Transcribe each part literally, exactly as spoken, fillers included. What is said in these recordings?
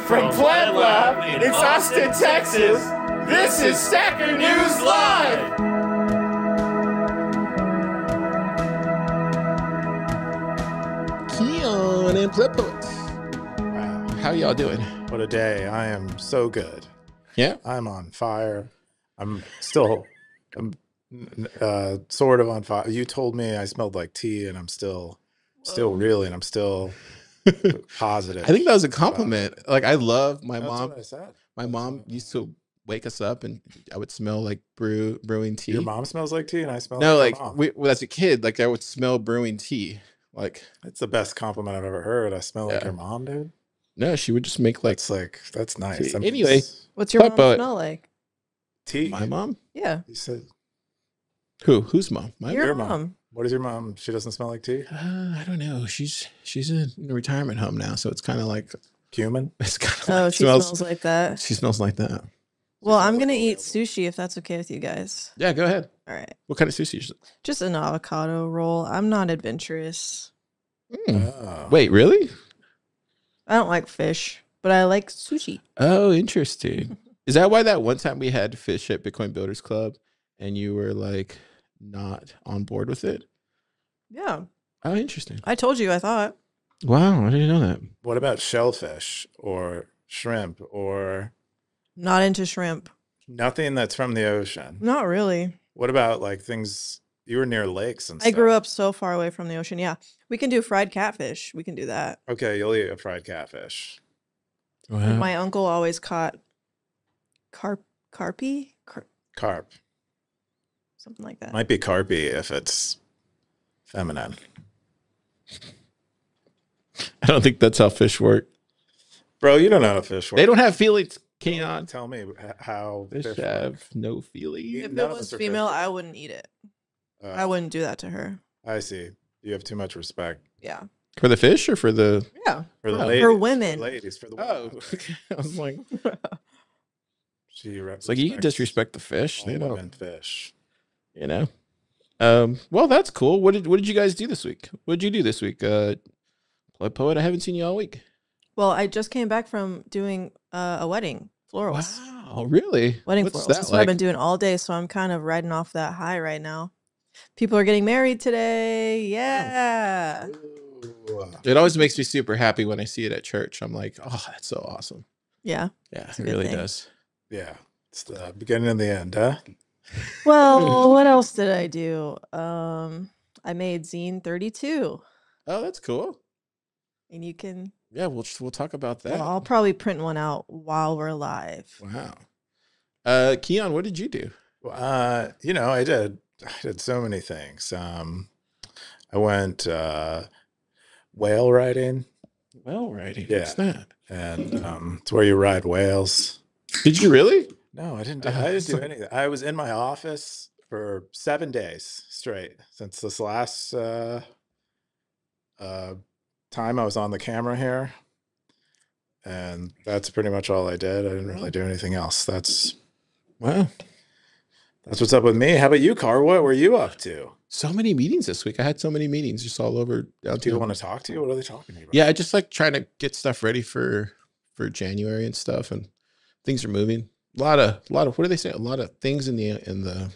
From Puebla, it's Austin, Texas, this is Stacker News Live! Keon and Flip Poets. Wow. How y'all doing? What a day. I am so good. Yeah? I'm on fire. I'm still I'm uh, sort of on fire. You told me I smelled like tea, and I'm still, still reeling. I'm still positive. I think that was a compliment. Like, I love my That's mom. what I said. My That's mom what- used to wake us up, and I would smell like brew brewing tea. Your mom smells like tea, and I smell No, like like my mom. we, well, as a kid, like I would smell brewing tea. Like, It's the best compliment I've ever heard. I smell like Yeah. your mom, dude. no, she would just make like That's like that's nice. Tea. That means Anyway. What's your But- mom but- smell like? tea. my mom. Yeah, You said Who? Whose mom? My your, your mom. mom. What is your mom? She doesn't smell like tea. Uh, I don't know. She's she's in a retirement home now, so it's kind of like Cumin. it's kind of Oh, like she smells, like that. She smells like that. Well, smells I'm like gonna all eat the sushi if that's okay with you guys. Yeah, go ahead. All right, What kind of sushi? Is it? just an avocado roll. I'm not adventurous. Mm. Oh. Wait, really? I don't like fish, but I like sushi. Oh, interesting. Is that why that one time we had fish at Bitcoin Builders Club and you were like not on board with it? Yeah, Oh, interesting. I told you. I thought. Wow, I didn't know that. What about shellfish or shrimp or Not into shrimp. nothing that's from the ocean? Not really. What about like things you were near lakes and I stuff? grew up so far away from the ocean. Yeah, we can do fried catfish. We can do that. Okay, you'll eat a fried catfish. Wow. My uncle always caught carp, carpy, Car- Carp. something like that. Might be carpy if it's feminine. I don't think that's how fish work. Bro, you don't know how fish work. They don't have feelings, Keon. Tell me h- how Fish fish have work. no feeling. If none it of was us are female, fish. I wouldn't eat it. Uh, I wouldn't do that to her. I see. You have too much respect Yeah. For the fish or for the... Yeah. for the Oh. ladies. For women. ladies, for the Oh, women. okay. I was like, She it's like you can respects disrespect the fish. all They don't, women fish. you know. Um, well, that's cool. What did what did you guys do this week? What did you do this week? Uh, Blood Poet, I haven't seen you all week. Well, I just came back from doing uh, a wedding, florals. Wow, really? Wedding What's florals. that That's what I've like? been doing all day, so I'm kind of riding off that high right now. People are getting married today. Yeah. Ooh. It always makes me super happy when I see it at church. I'm like, oh, that's so awesome. Yeah. Yeah, a it good really thing. does. Yeah. It's the beginning and the end, huh? Well, what else did I do? Um, I made zine thirty-two, Oh, that's cool. and you can. Yeah, we'll we'll talk about that. Well, I'll probably print one out while we're live. Wow. Uh, Keon, what did you do? Uh, you know, I did. I did so many things. Um, I went uh, whale riding, Well, writing. Yeah. What's that? and um, it's where you ride whales. Did you really? No, I didn't. Do, Uh, I didn't do so- anything. I was in my office for seven days straight since this last uh, uh, time I was on the camera here, and that's pretty much all I did. I didn't really do anything else. That's Wow. that's what's up with me. How about you, Car? What were you up to? So many meetings this week. I had so many meetings just all over Do people downtown. want to talk to you? What are they talking to you about? Yeah, I just like trying to get stuff ready for for January and stuff, and things are moving. A lot of a lot of what do they say? A lot of things in the in the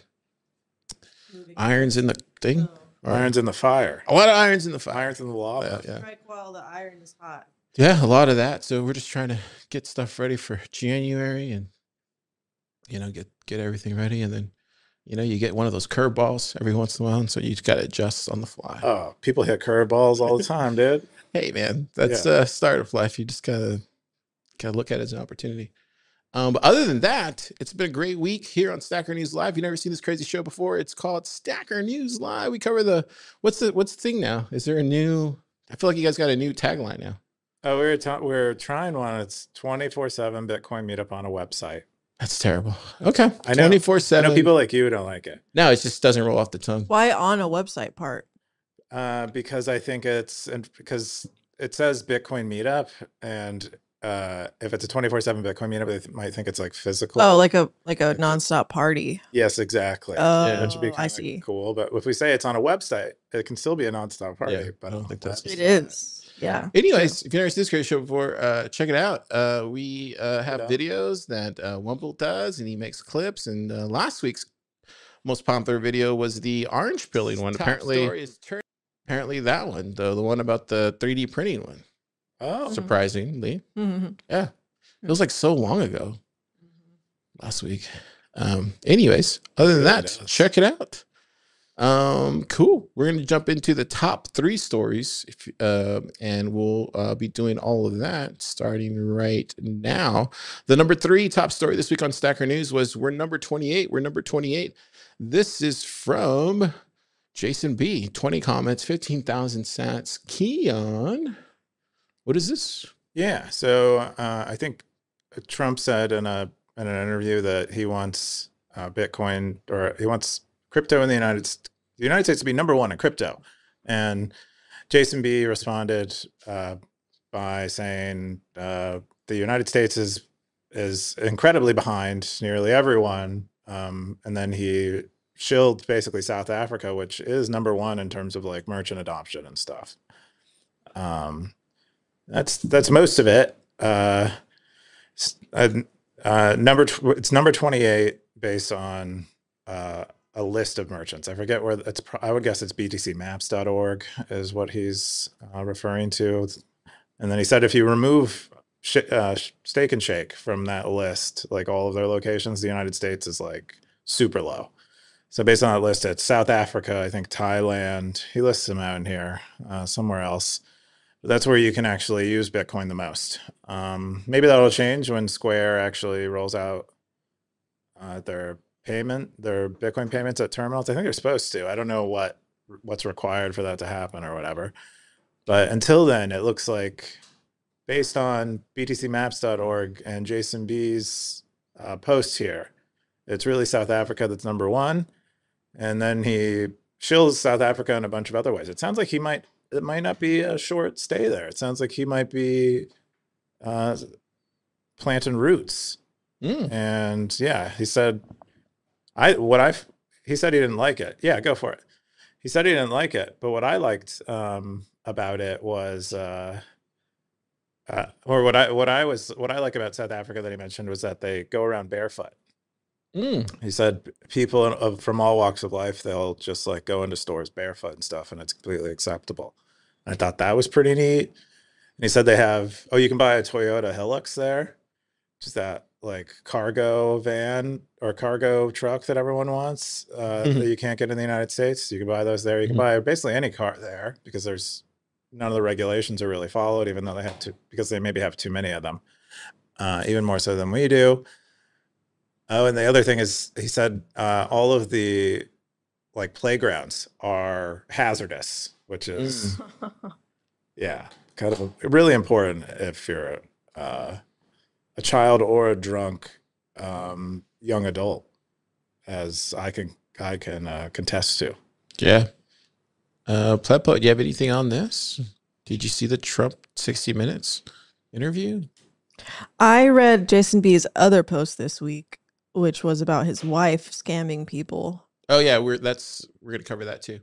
irons in the thing. Or- Irons in the fire. A lot of irons in the fire. Irons in the lava. Yeah, yeah. Strike while the iron is hot. Yeah, a lot of that. So we're just trying to get stuff ready for January and you know, get get everything ready, and then you know, you get one of those curveballs every once in a while, and so you just gotta adjust on the fly. Oh, people hit curveballs all the time, dude. Hey man, that's Yeah. the start of life. You just gotta gotta look at it as an opportunity. Um, but other than that, it's been a great week here on Stacker News Live. You've never seen this crazy show before. It's called Stacker News Live. We cover the what's the what's the thing now? Is there a new? I feel like you guys got a new tagline now. Oh, we're ta- we're trying one. It's twenty-four seven Bitcoin meetup on a website. That's terrible. Okay, I know. twenty four I seven. know people like you don't like it No, it just doesn't roll off the tongue. Why on a website part? uh, because I think it's and because it says Bitcoin meetup, and uh, if it's a twenty-four seven Bitcoin meetup, they th- might think it's like physical. Oh, like a like a nonstop party. yes, exactly. Oh, That should be I kinda see. cool. But if we say it's on a website, it can still be a nonstop party. Yeah, but I don't think that's- It is. Yeah. Anyways, if you've never seen this great show before, uh, check it out. Uh, we uh, have out. videos that uh, Wumble does, and he makes clips. And uh, last week's most popular video was the orange peeling one. Top Apparently, story is turn- apparently that one, the the one about the three D printing one. Oh, Surprisingly, Mhm. yeah, it was like so long ago. Last week. Um, anyways, other than Really that, does. check it out. Um, cool. We're going to jump into the top three stories, if, uh, and we'll uh, be doing all of that starting right now. The number three top story this week on Stacker News was we're number twenty-eight. We're number twenty-eight. This is from Jason B. twenty comments, fifteen thousand sats. Keon, what is this? yeah. So uh, I think Trump said in a in an interview that he wants uh, Bitcoin or he wants crypto in the United States, the United States to be number one in crypto. And Jason B responded uh, by saying uh, the United States is is incredibly behind nearly everyone. Um, and then he shilled basically South Africa, which is number one in terms of like merchant adoption and stuff. Um, that's that's most of it. Uh, s- uh, uh, number tw- it's number twenty-eight based on uh, a list of merchants. I forget where it's. pro- I would guess it's b t c maps dot org is what he's uh, referring to. And then he said if you remove sh- uh, sh- Steak and Shake from that list, like all of their locations, the United States is like super low. So based on that list, it's South Africa, I think Thailand. He lists them out in here, uh, somewhere else. But that's where you can actually use Bitcoin the most. Um, maybe that'll change when Square actually rolls out uh, their payment, their Bitcoin payments at terminals. I think they're supposed to. I don't know what what's required for that to happen or whatever. But until then, it looks like based on b t c maps dot org and Jason B's uh, post here, it's really South Africa that's number one. And then he shills South Africa in a bunch of other ways. It sounds like he might, it might not be a short stay there. It sounds like he might be uh, planting roots. Mm. And yeah, he said, I, what I, he said he didn't like it. Yeah, go for it. He said he didn't like it. But what I liked um, about it was, uh, uh, or what I, what I was, what I like about South Africa that he mentioned was that they go around barefoot. Mm. He said people of, from all walks of life, they'll just like go into stores barefoot and stuff, and it's completely acceptable. And I thought that was pretty neat. And he said they have, oh, you can buy a Toyota Hilux there, which is that like cargo van or cargo truck that everyone wants uh, Mhm. that you can't get in the United States. You can buy those there. You can Mhm. buy basically any car there because there's none of the regulations are really followed, even though they have to, because they maybe have too many of them, uh, even more so than we do. Oh, and the other thing is, he said uh, all of the like playgrounds are hazardous, which is yeah, kind of really important if you're uh, a child or a drunk um, young adult, as I can I can uh, contest to. Yeah. Uh, Plepo, do you have anything on this? Did you see the Trump sixty minutes interview? I read Jason B's other post this week, which was about his wife scamming people. Oh yeah, we're that's we're gonna cover that too.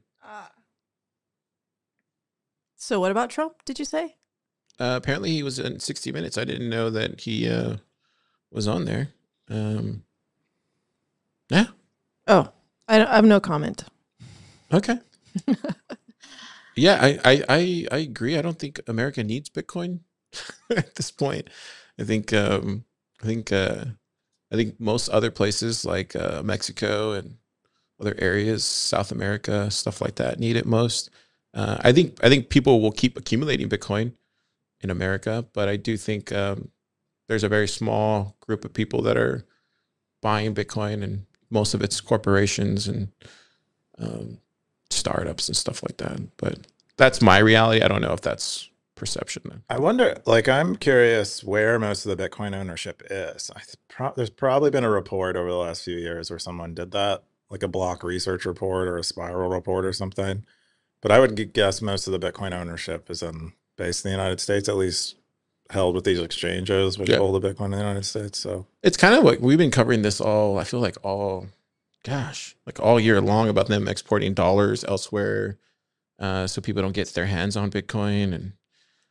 So what about Trump, did you say? Uh, apparently he was in sixty minutes. I didn't know that he uh, was on there. Um, yeah. Oh, I, I have no comment. Okay. yeah, I, I I I agree. I don't think America needs Bitcoin at this point. I think um, I think uh, I think most other places like uh, Mexico and other areas, South America, stuff like that, need it most. Uh, I think I think people will keep accumulating Bitcoin in America, but I do think um, there's a very small group of people that are buying Bitcoin, and most of it's corporations and um, startups and stuff like that. But that's my reality. I don't know if that's perception then. I wonder, like, I'm curious where most of the Bitcoin ownership is. I th- pro- there's probably been a report over the last few years where someone did that, like a block research report or a spiral report or something. But I would g- guess most of the Bitcoin ownership is in based in the United States, at least held with these exchanges which Yeah. hold the Bitcoin in the United States. So It's kind of like we've been covering this all, I feel like all, gosh, like all year long about them exporting dollars elsewhere uh, so people don't get their hands on Bitcoin. And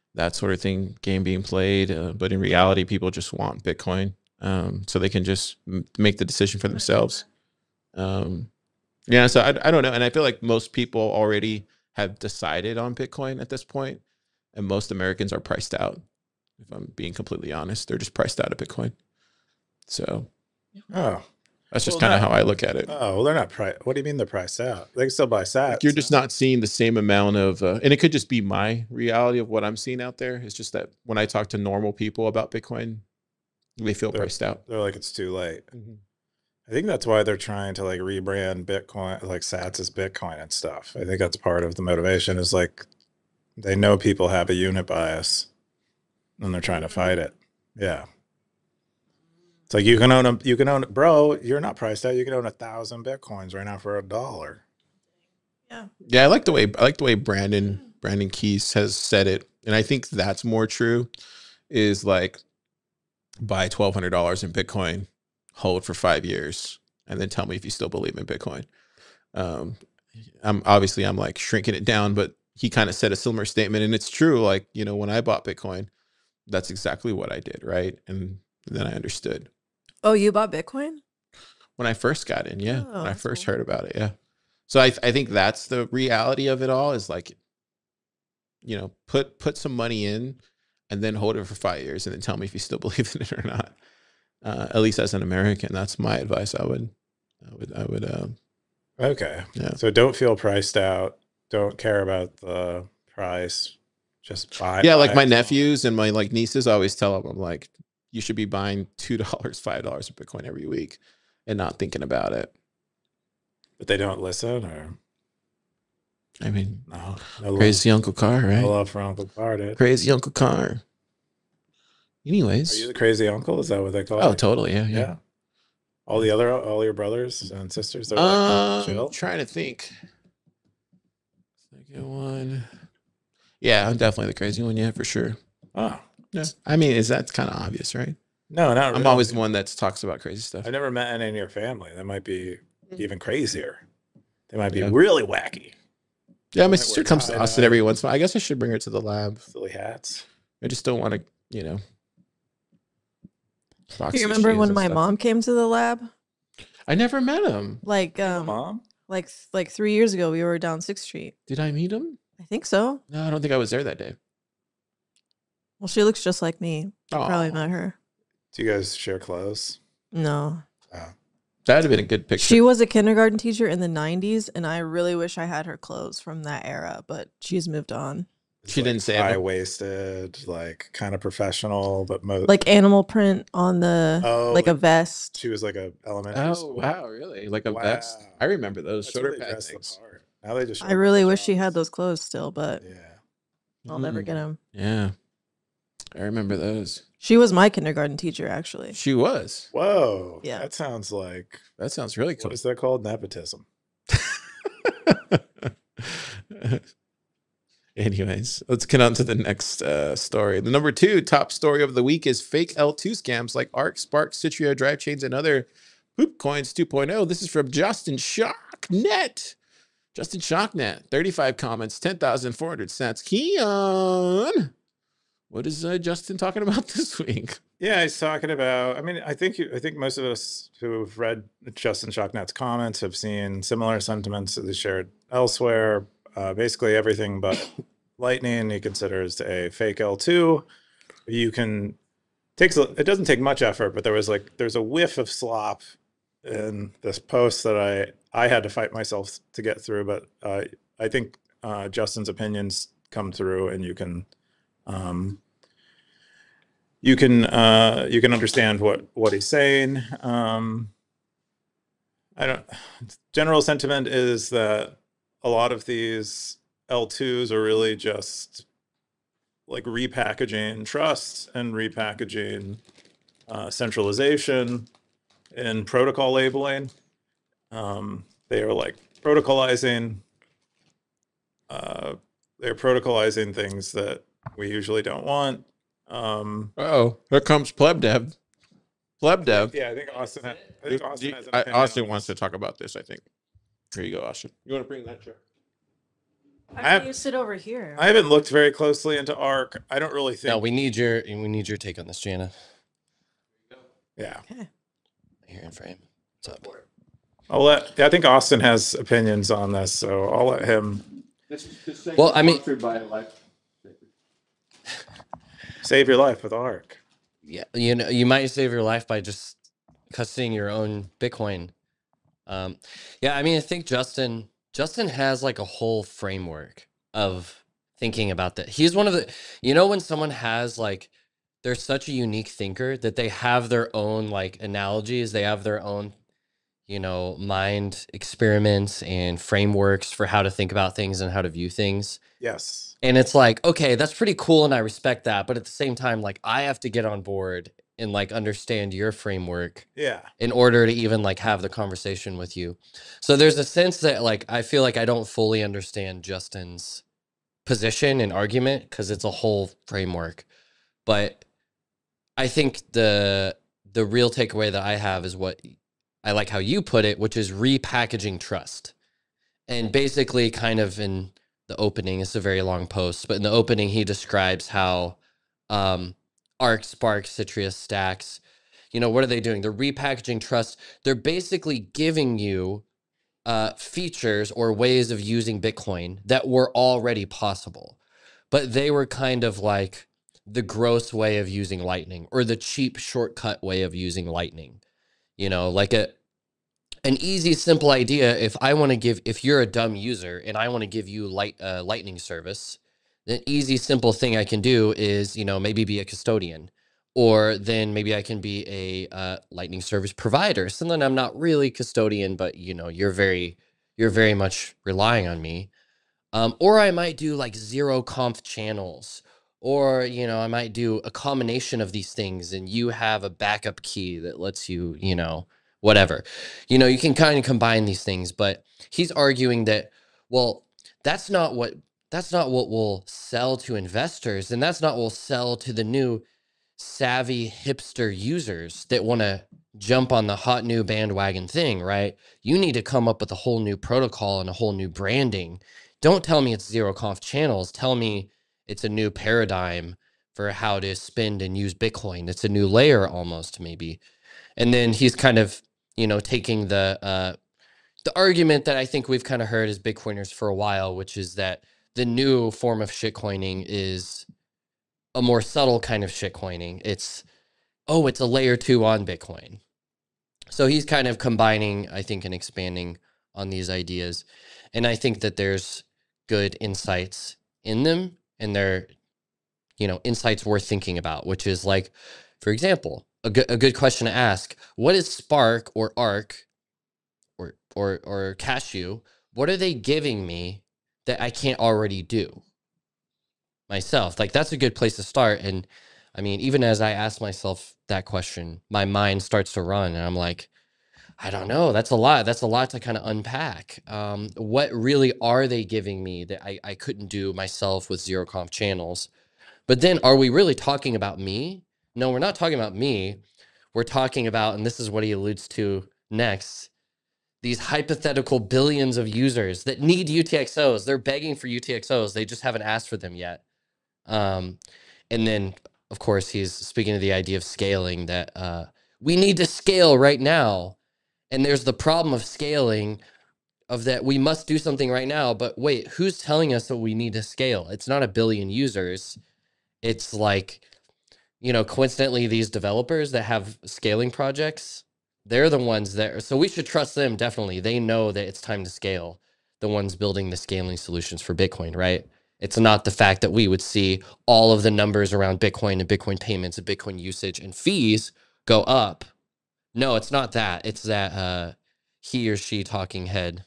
that sort of thing, game being played. Uh, but in reality, people just want Bitcoin, um, so they can just m- make the decision for themselves. Um, yeah, so I, I don't know. And I feel like most people already have decided on Bitcoin at this point, and most Americans are priced out. If I'm being completely honest, they're just priced out of Bitcoin. So Oh, that's just Well, kind of no. how I look at it. oh, well, they're not pri What do you mean they're priced out? They can still buy sats. Like you're just not seeing the same amount of, uh, and it could just be my reality of what I'm seeing out there. It's just that when I talk to normal people about Bitcoin, they feel They're- priced out. They're like, it's too late. I think that's why they're trying to like rebrand Bitcoin, like Sats as Bitcoin and stuff. I think that's part of the motivation is like they know people have a unit bias and they're trying to fight it. Yeah. It's like you can own a, you can own, bro, you're not priced out. You can own a thousand Bitcoins right now for a dollar. Yeah. Yeah, I like the way I like the way Brandon Brandon Keys has said it, and I think that's more true. Is like buy twelve hundred dollars in Bitcoin, hold for five years, and then tell me if you still believe in Bitcoin. Um, I'm obviously I'm like shrinking it down, but he kind of said a similar statement, and it's true. Like, you know, when I bought Bitcoin, that's exactly what I did, right? And then I understood Oh, you bought Bitcoin? when I first got in. Yeah, Oh, when I that's first cool. heard about it. Yeah, so I I think that's the reality of it all. Is like, you know, put put some money in, and then hold it for five years, and then tell me if you still believe in it or not. Uh, at least as an American, that's my advice. I would, I would, I would. Um, Okay. Yeah. So don't feel priced out. Don't care about the price. Just buy. yeah, like buy my it. nephews and my like nieces, I always tell them, I'm like, you should be buying two dollars, five dollars of Bitcoin every week, and not thinking about it. But they don't listen or I mean, no. No love, crazy Uncle Carr, no right? love for Uncle Carr, dude. Crazy Uncle Carr. Are Anyways, you the crazy uncle? Is that what they call oh, it? totally, yeah, yeah. Yeah. All the other, all your brothers and sisters, they're like Um, chill. trying to think. Second one. Yeah, I'm definitely the crazy one. Yeah, for sure. Oh, Yeah. I mean, is that kind of obvious, right? no, not I'm really. always the one that talks about crazy stuff. I've never met any in your family. That might be even crazier. They might be Yeah. really wacky. Yeah, my might sister wear comes to tie-dye. Austin every once in a while. I guess I should bring her to the lab. Silly hats. I just don't want to, you know. box You the remember shoes when and my stuff. mom came to the lab? I never met him. Like um Mom? like like three years ago we were down Sixth Street. Did I meet him? I think so. No, I don't think I was there that day. Well, she looks just like me. Probably Oh, met her. Do you guys share clothes? No. Oh. that'd have been a good picture. She was a kindergarten teacher in the nineties, and I really wish I had her clothes from that era, but she's moved on. It's She like didn't say it, but- high waisted, like kind of professional, but most Like animal print on the Oh, like a like- vest. she was like a elementary Oh, school. wow, really? Like a Wow. vest? I remember those That's shoulder what they pad dress the things. part. Now they just. I show really the wish she had jobs. those clothes still, but Yeah. I'll never Mm, get them. Yeah, I remember those. She was my kindergarten teacher, actually. She was. Whoa. Yeah. That sounds like That sounds really cool. what is that called? Nepotism. Anyways, let's get on to the next uh, story. The number two top story of the week is fake L two scams like Arc, Spark, Citrio, Drive Chains, and other poop coins two point oh. This is from Justin Shocknet. Justin Shocknet, thirty-five comments, ten thousand four hundred cents. Keon, what is uh, Justin talking about this week? Yeah, he's talking about. I mean, I think you, I think most of us who have read Justin Shocknet's comments have seen similar sentiments that he shared elsewhere. Uh, basically, everything but Lightning he considers a fake L two. You can takes a- it doesn't take much effort, but there was like there's a whiff of slop in this post that I I had to fight myself to get through. But uh, I think uh, Justin's opinions come through, and you can. Um, you can uh, you can understand what what he's saying. Um, I don't. General sentiment is that a lot of these L twos are really just like repackaging trust and repackaging uh, centralization and protocol labeling. Um, they are like protocolizing. Uh, they're protocolizing things that we usually don't want. Um, Oh, here comes Pleb Dev. Pleb Dev. yeah, I think Austin. Ha- I think Austin has an I- opinion Austin on wants to this. talk about this, I think. Here you go, Austin. You want to bring that chair? How I have- can you sit over here? I haven't looked very closely into ARC. I don't really think. No, we need your we need your take on this, Jana. Yeah. Okay. Here in frame. What's up? I'll let. I think Austin has opinions on this, so I'll let him Well, I mean, save your life with ARC. yeah, you know, you might save your life by just custodying your own Bitcoin. Um, yeah, I mean, I think Justin Justin has like a whole framework of thinking about that. He's one of the, you know, when someone has like, they're such a unique thinker that they have their own like analogies, they have their own, you know, mind experiments and frameworks for how to think about things and how to view things. Yes. And it's like, okay, that's pretty cool and I respect that. But at the same time, like I have to get on board and like understand your framework Yeah. in order to even like have the conversation with you. So there's a sense that like I feel like I don't fully understand Justin's position and argument because it's a whole framework. But I think the the real takeaway that I have is what I like how you put it, which is repackaging trust. And basically kind of in the opening, it's a very long post, but in the opening he describes how um Arc, Spark, Citrius, Stacks, you know, what are they doing? They're repackaging trust. They're basically giving you uh, features or ways of using Bitcoin that were already possible, but they were kind of like the gross way of using Lightning or the cheap shortcut way of using Lightning. You know, like a an easy, simple idea. If I want to give, if you're a dumb user and I want to give you light uh, Lightning service, the easy, simple thing I can do is, you know, maybe be a custodian, or then maybe I can be a uh, Lightning service provider. So then I'm not really custodian, but you know, you're very, you're very much relying on me. Um, or I might do like zero conf channels, or you know, I might do a combination of these things, and you have a backup key that lets you, you know, whatever. You know, you can kind of combine these things, but he's arguing that, well, that's not what that's not what will sell to investors, and that's not what will sell to the new savvy hipster users that want to jump on the hot new bandwagon thing, right? You need to come up with a whole new protocol and a whole new branding. Don't tell me it's zero conf channels. Tell me it's a new paradigm for how to spend and use Bitcoin. It's a new layer almost, maybe. And then he's kind of, you know, taking the uh, the argument that I think we've kind of heard as Bitcoiners for a while, which is that the new form of shitcoining is a more subtle kind of shitcoining. It's, oh, it's a layer two on Bitcoin. So he's kind of combining, I think, and expanding on these ideas. And I think that there's good insights in them, and they're, you know, insights worth thinking about, which is like, for example, a good, a good question to ask, what is Spark or Arc or, or, or Cashew? What are they giving me that I can't already do myself? Like, that's a good place to start. And I mean, even as I ask myself that question, my mind starts to run and I'm like, I don't know. That's a lot. That's a lot to kind of unpack. Um, what really are they giving me that I, I couldn't do myself with zero conf channels? But then are we really talking about me? No, we're not talking about me. We're talking about, and this is what he alludes to next, these hypothetical billions of users that need U T X Os. They're begging for U T X Os. They just haven't asked for them yet. Um, and then, of course, he's speaking of the idea of scaling, that uh, we need to scale right now. And there's the problem of scaling, of that we must do something right now. But wait, who's telling us that we need to scale? It's not a billion users. It's like, you know, coincidentally, these developers that have scaling projects, they're the ones that, so we should trust them, definitely. They know that it's time to scale, the ones building the scaling solutions for Bitcoin, right? It's not the fact that we would see all of the numbers around Bitcoin and Bitcoin payments and Bitcoin usage and fees go up. No, it's not that. It's that uh, he or she talking head,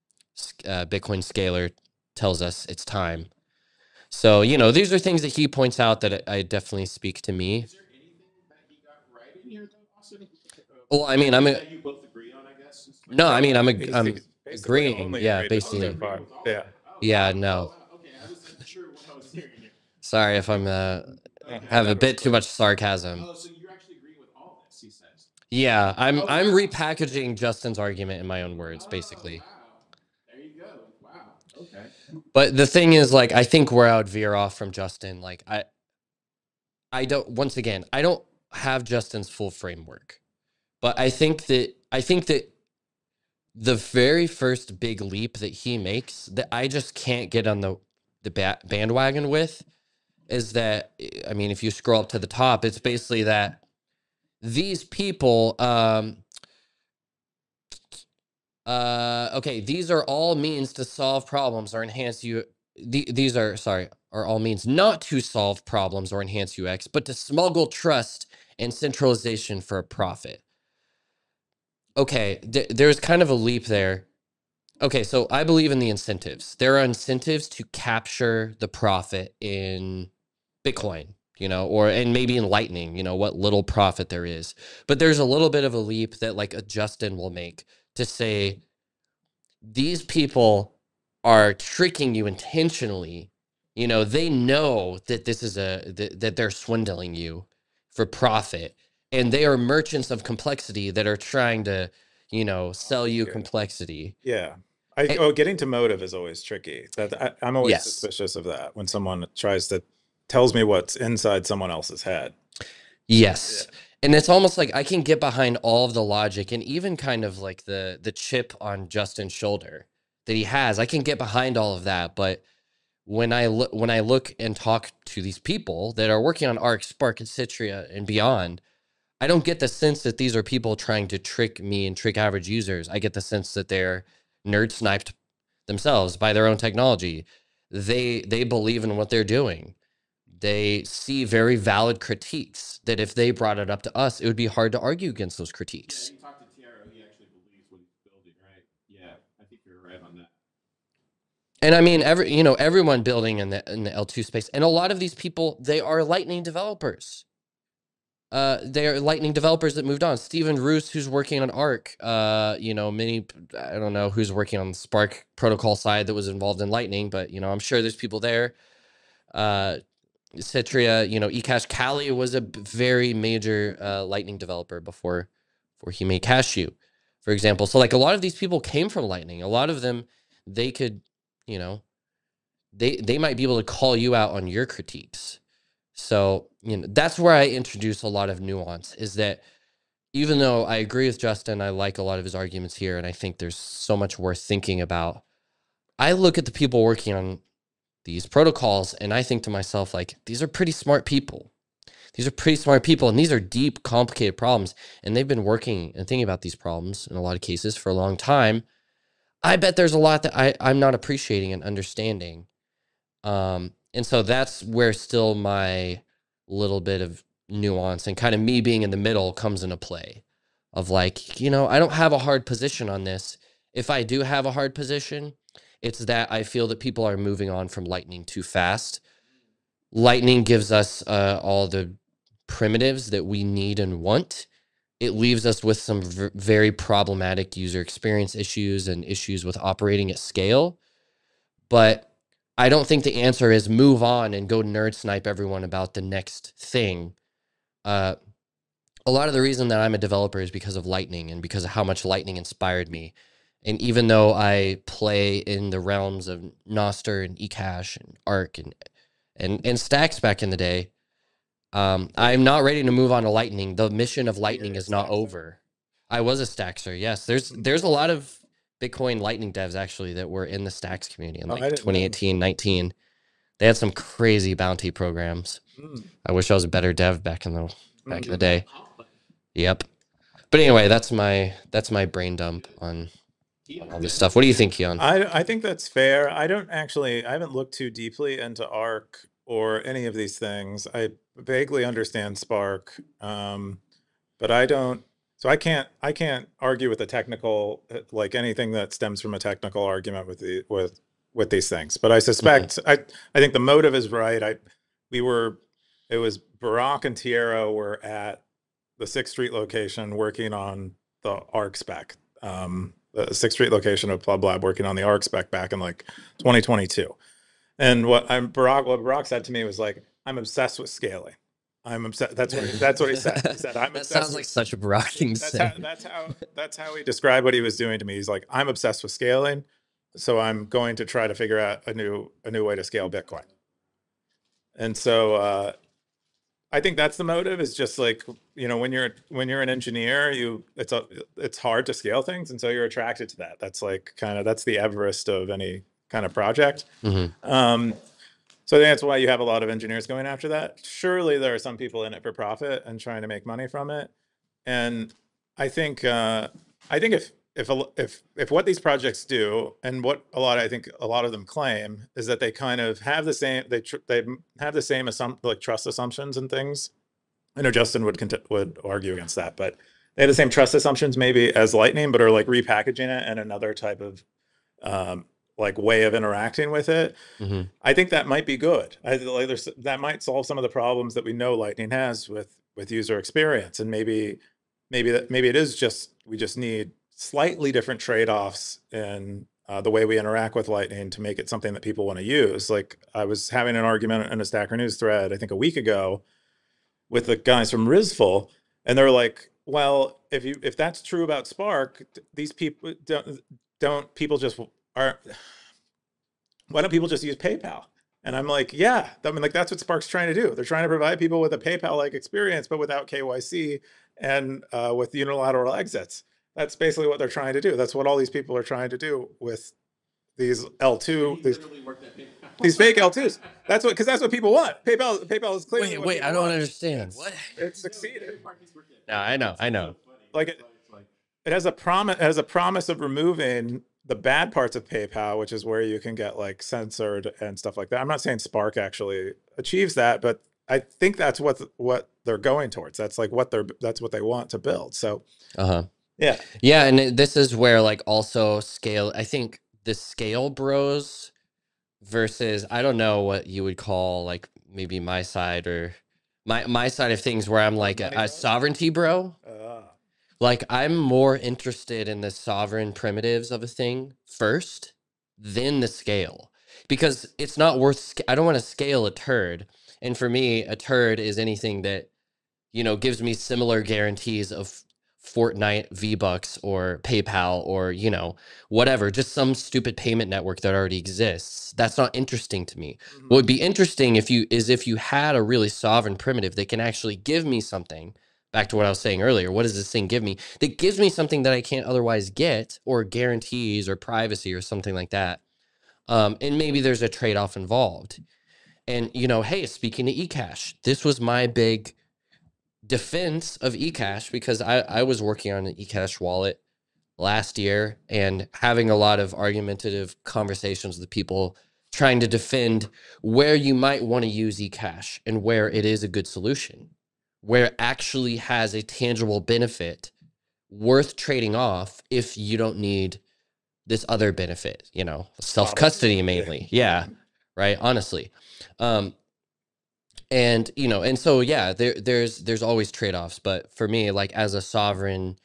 uh, Bitcoin scaler, tells us it's time. So, you know, these are things that he points out that I definitely speak to me. Is there anything that he got right in here, though, Austin? Well, I mean, I'm a, That you both agree on, I guess? no, I mean, I'm a, He's- I'm he's basically agreeing. only Yeah, agreed based with on so far. With all Yeah. of it? Oh, Yeah, wow. no. Oh, wow. Okay, I wasn't sure what I was hearing here. Sorry if I'm uh, Okay. have a bit too much sarcasm. Oh, so you're actually agreeing with all this, he says. Yeah, I'm Oh, I'm wow. repackaging Justin's argument in my own words, Oh, basically. wow. There you go. Wow. Okay. But the thing is, like, I think where I would veer off from Justin, like, I, I don't. Once again, I don't have Justin's full framework, but I think that I think that the very first big leap that he makes that I just can't get on the the ba- bandwagon with is that, I mean, if you scroll up to the top, it's basically that these people, um, uh, okay, these are all means to solve problems or enhance you. The, these are, sorry, are all means not to solve problems or enhance U X, but to smuggle trust and centralization for a profit. Okay, th- there's kind of a leap there. Okay, so I believe in the incentives. There are incentives to capture the profit in Bitcoin, you know, or and maybe in Lightning, you know, what little profit there is. But there's a little bit of a leap that like a Justin will make to say these people are tricking you intentionally. You know, they know that this is a that, that they're swindling you for profit, and they are merchants of complexity that are trying to, you know, sell you Yeah. complexity. Yeah. I, And- oh, getting to motive is always tricky. That I, I'm always Yes. suspicious of that when someone tries to tells me what's inside someone else's head. Yes. And it's almost like I can get behind all of the logic and even kind of like the the chip on Justin's shoulder that he has. I can get behind all of that, but when I look when I look and talk to these people that are working on Arc, Spark, and Citria and beyond, I don't get the sense that these are people trying to trick me and trick average users. I get the sense that they're nerd sniped themselves by their own technology. They they believe in what they're doing. They see very valid critiques that if they brought it up to us, it would be hard to argue against those critiques. you talk to Tiero, he actually believes what he's building, right? Yeah, I think you're right on that. And I mean, every you know, everyone building in the in the L two space, and a lot of these people, they are Lightning developers. Uh, they are Lightning developers that moved on. Steven Roos, who's working on Arc, uh, you know, many I don't know who's working on the Spark protocol side that was involved in Lightning, but you know, I'm sure there's people there. Uh, Citria, you know, eCash Kali was a b- very major uh, Lightning developer before before he made Cashew, for example. So like a lot of these people came from Lightning. A lot of them, they could, you know, they they might be able to call you out on your critiques. So, you know, that's where I introduce a lot of nuance, is that even though I agree with Justin, I like a lot of his arguments here, and I think there's so much worth thinking about. I look at the people working on these protocols and I think to myself, like, these are pretty smart people. These are pretty smart people, and these are deep, complicated problems. And they've been working and thinking about these problems in a lot of cases for a long time. I bet there's a lot that I, I'm not appreciating and understanding. Um, and so that's where still my little bit of nuance and kind of me being in the middle comes into play of like, you know, I don't have a hard position on this. If I do have a hard position, it's that I feel that people are moving on from Lightning too fast. Lightning gives us uh, all the primitives that we need and want. It leaves us with some v- very problematic user experience issues and issues with operating at scale. But I don't think the answer is move on and go nerd snipe everyone about the next thing. Uh, a lot of the reason that I'm a developer is because of Lightning and because of how much Lightning inspired me. And even though I play in the realms of Nostr and eCash and Arc and and and Stacks back in the day, um, I'm not ready to move on to Lightning. The mission of Lightning is not over. I was a Stackser, yes. There's there's a lot of Bitcoin Lightning devs actually that were in the Stacks community in Oh, I like didn't know. twenty eighteen, nineteen. They had some crazy bounty programs. Mm. I wish I was a better dev back in the back in the Mm. day. Yep. But anyway, that's my that's my brain dump on on all this stuff. What do you think, Keon? I I think that's fair. I don't actually I haven't looked too deeply into Arc or any of these things. I vaguely understand Spark, um, but I don't. So I can't I can't argue with a technical uh, like anything that stems from a technical argument with the with with these things. But I suspect I I think the motive is right. I we were it was Barack and Tiero were at the Sixth Street location working on the Arc spec. Um, the Sixth Street location of Plub Lab working on the Arc spec back in like twenty twenty-two. And what I'm Barack what Barack said to me was like, I'm obsessed with scaling. I'm obsessed. That's what he, that's what he said. He said, I'm that obsessed sounds with like such a Barack thing to that's say. how, that's how that's how he described what he was doing to me. He's like, I'm obsessed with scaling. so I'm going to try to figure out a new a new way to scale Bitcoin. And so uh, I think that's the motive. Is just like, you know, when you're when you're an engineer, you it's a, it's hard to scale things, and so you're attracted to that. That's like kind of that's the Everest of any kind of project. Mm-hmm. Um, so that's why you have a lot of engineers going after that. Surely there are some people in it for profit and trying to make money from it. And I think uh, I think if if if if what these projects do, and what a lot I think a lot of them claim, is that they kind of have the same they tr- they have the same assump- like trust assumptions and things. I know Justin would cont- would argue against that, but they have the same trust assumptions maybe as Lightning, but are like repackaging it in another type of um, like way of interacting with it. Mm-hmm. I think that might be good. I like there's that might solve some of the problems that we know Lightning has with with user experience, and maybe maybe that maybe it is just we just need slightly different trade-offs in uh, the way we interact with Lightning to make it something that people want to use. Like I was having an argument in a Stacker News thread, I think a week ago, with the guys from Rizful, and they're like, well, if you if that's true about Spark, these people don't don't people just are why don't people just use PayPal? And I'm like, yeah, I mean, like that's what Spark's trying to do. They're trying to provide people with a PayPal-like experience, but without K Y C and uh, with unilateral exits. That's basically what they're trying to do. That's what all these people are trying to do with these L two, these, these fake L twos. That's what, because that's what people want. PayPal, PayPal is clearly. Wait, what wait, people I don't want. understand. It's, What? It's succeeded. No, I know, I know. Like it, it has a promise. It has a promise of removing the bad parts of PayPal, which is where you can get like censored and stuff like that. I'm not saying Spark actually achieves that, but I think that's what what they're going towards. That's like what they're that's what they want to build. So, uh huh, yeah, yeah, and it- this is where like also scale. I think the scale bros versus I don't know what you would call like maybe my side or my my side of things where I'm like a, a sovereignty bro. uh, Like I'm more interested in the sovereign primitives of a thing first, then the scale, because it's not worth. sc- I don't want to scale a turd, and for me, a turd is anything that you know gives me similar guarantees of Fortnite V-Bucks or PayPal or you know whatever, just some stupid payment network that already exists. That's not interesting to me. What would be interesting if you is if you had a really sovereign primitive that can actually give me something. Back to what I was saying earlier, what does this thing give me? That gives me something that I can't otherwise get, or guarantees, or privacy, or something like that. Um, and maybe there's a trade-off involved. And you know, hey, speaking of eCash, this was my big defense of eCash because I, I was working on an eCash wallet last year and having a lot of argumentative conversations with people trying to defend where you might want to use eCash and where it is a good solution, where it actually has a tangible benefit worth trading off if you don't need this other benefit, you know, self-custody mainly. Yeah. Right. Honestly. Um, and, you know, and so, yeah, there, there's, there's always trade-offs, but for me, like as a sovereign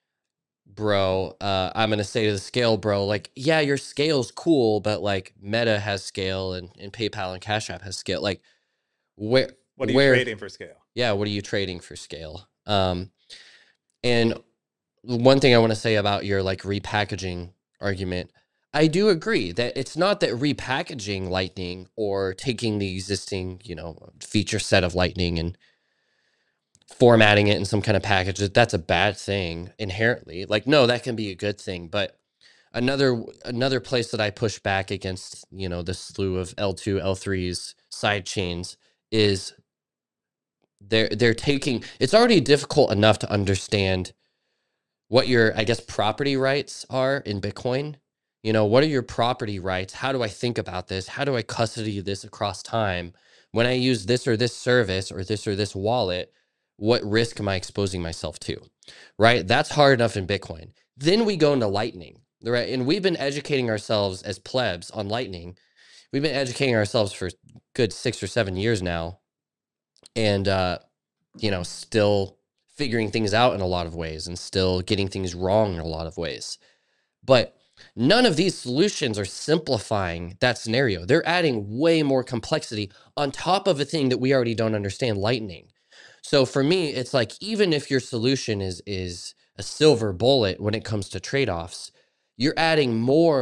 bro, uh, I'm going to say to the scale bro, like, yeah, your scale's cool, but like Meta has scale and, and PayPal and Cash App has scale. Like where, what are you where, trading for scale? Yeah, what are you trading for scale? Um, and one thing I want to say about your like repackaging argument, I do agree that it's not that repackaging Lightning or taking the existing, you know, feature set of Lightning and formatting it in some kind of package, that that's a bad thing inherently. Like, no, that can be a good thing. But another another place that I push back against, you know, the slew of L two, L threes side chains is they're they're taking, it's already difficult enough to understand what your, I guess, property rights are in Bitcoin. You know, what are your property rights? How do I think about this? How do I custody this across time? When I use this or this service or this or this wallet, what risk am I exposing myself to? Right? That's hard enough in Bitcoin. Then we go into Lightning, right? And we've been educating ourselves as plebs on Lightning. We've been educating ourselves for good six or seven years now. And, uh, you know, still figuring things out in a lot of ways and still getting things wrong in a lot of ways. But none of these solutions are simplifying that scenario. They're adding way more complexity on top of a thing that we already don't understand, Lightning. So for me, it's like, even if your solution is is a silver bullet when it comes to trade-offs, you're adding more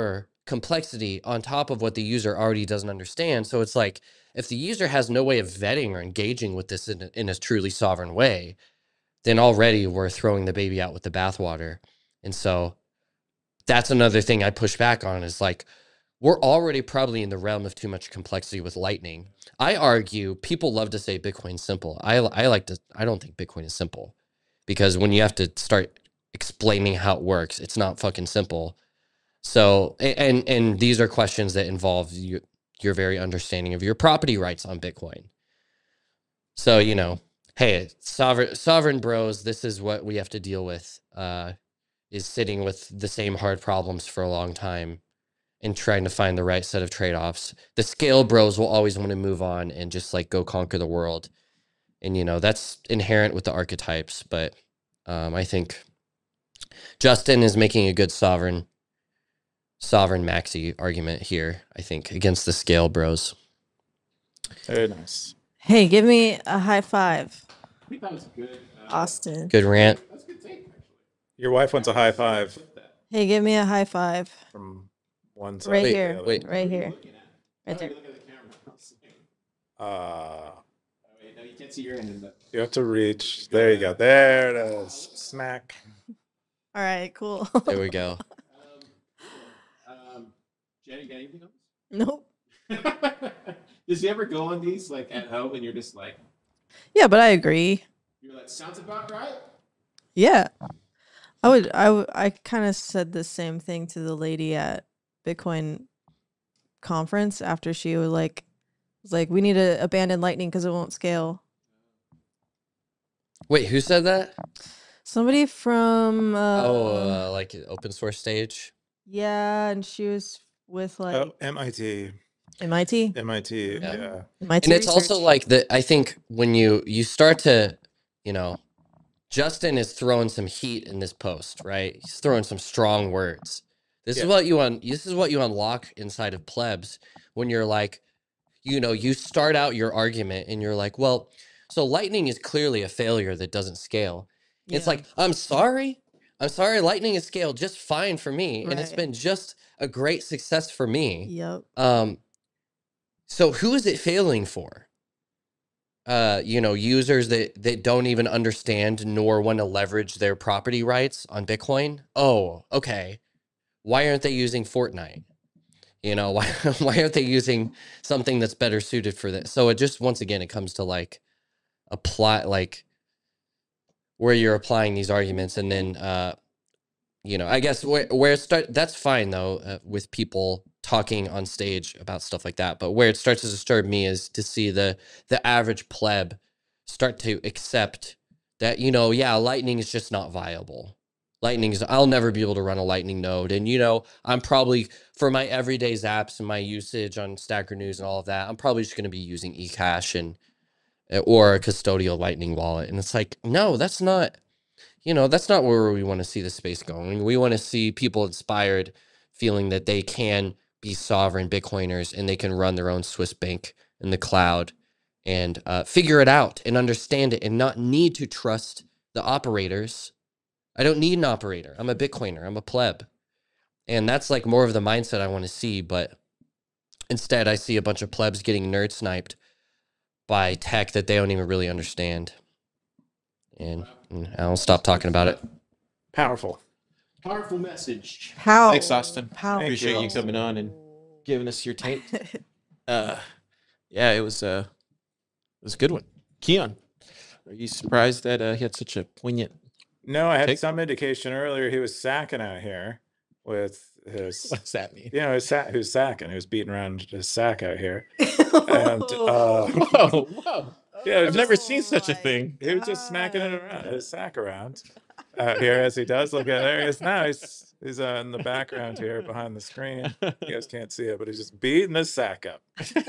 complexity on top of what the user already doesn't understand. So it's like, if the user has no way of vetting or engaging with this in, in a truly sovereign way, then already we're throwing the baby out with the bathwater. And so that's another thing I push back on is like, we're already probably in the realm of too much complexity with Lightning. I argue people love to say Bitcoin's simple. I, I like to, I don't think Bitcoin is simple, because when you have to start explaining how it works, it's not fucking simple. So, and and these are questions that involve you, your very understanding of your property rights on Bitcoin. So, you know, hey, sovereign sovereign bros, this is what we have to deal with, uh, is sitting with the same hard problems for a long time and trying to find the right set of trade-offs. The scale bros will always want to move on and just like go conquer the world. And, you know, that's inherent with the archetypes. But um, I think Justin is making a good sovereign sovereign maxi argument here, I think, against the scale bros. Very nice. Hey, give me a high five, I think that was good. Uh, Austin. Good rant. That's a good take, actually. Your wife wants a high five Hey, give me a high five. from one side. Right to the here. other. Wait. Right here. Looking at? Right there. Look at the camera. Uh, Oh, wait, no, you can't see your hand in the. you have to reach. There you go. There it is. Smack. All right, cool. There we go. Um, um, Jenny, got anything else? Nope. Does you ever go on these like at home and you're just like, Yeah, but I agree. you're like, sounds about right? Yeah. I would I would I kind of said the same thing to the lady at Bitcoin conference after she was like was like we need to abandon Lightning because it won't scale. Wait, who said that? Somebody from uh, Oh, uh, like open source stage. yeah, and she was with like Oh, M I T. M I T. M I T. Yeah. Yeah. M I T And it's also research. like that. I think when you you start to, you know, Justin is throwing some heat in this post, right? He's throwing some strong words. This Yeah. is what you un, This is what you unlock inside of plebs when you're like, you know, you start out your argument and you're like, well, so Lightning is clearly a failure that doesn't scale. It's Yeah. like, I'm sorry. I'm sorry. Lightning is scaled just fine for me. And it's Right. been just a great success for me. Yep. Um, so who is it failing for? Uh, you know, users that, that don't even understand nor want to leverage their property rights on Bitcoin. Oh, okay. Why aren't they using Fortnite? You know, why why aren't they using something that's better suited for this? So it just, once again, it comes to like apply, like where you're applying these arguments, and then uh, you know, I guess where where it start, that's fine though, uh, with people talking on stage about stuff like that. But where it starts to disturb me is to see the the average pleb start to accept that, you know, yeah, Lightning is just not viable. Lightning is, I'll never be able to run a Lightning node. And, you know, I'm probably, for my everyday apps and my usage on Stacker News and all of that, I'm probably just going to be using eCash and, or a custodial Lightning wallet. And it's like, no, that's not, you know, that's not where we want to see the space going. We want to see people inspired, feeling that they can be sovereign Bitcoiners and they can run their own Swiss bank in the cloud and uh, figure it out and understand it and not need to trust the operators. I don't need an operator. I'm a Bitcoiner. I'm a pleb. And that's like more of the mindset I want to see. But instead, I see a bunch of plebs getting nerd sniped by tech that they don't even really understand. And I'll stop talking about it. Powerful. Powerful message. How? Thanks, Austin. How? Appreciate you coming on and giving us your take. Uh, yeah, it was uh, it was a good one. Keon, are you surprised that uh, he had such a poignant? No, I had Take- some indication earlier he was sacking out here with his, What does that mean? you know, his sack, who's sacking, who's beating around his sack out here. And uh, Whoa, whoa! yeah, it was I've never just- seen such a Oh my thing. he was just smacking it God. around, his sack around out here as he does. Look at there he is now. He's he's uh, in the background here behind the screen. You guys can't see it, but he's just beating his sack up.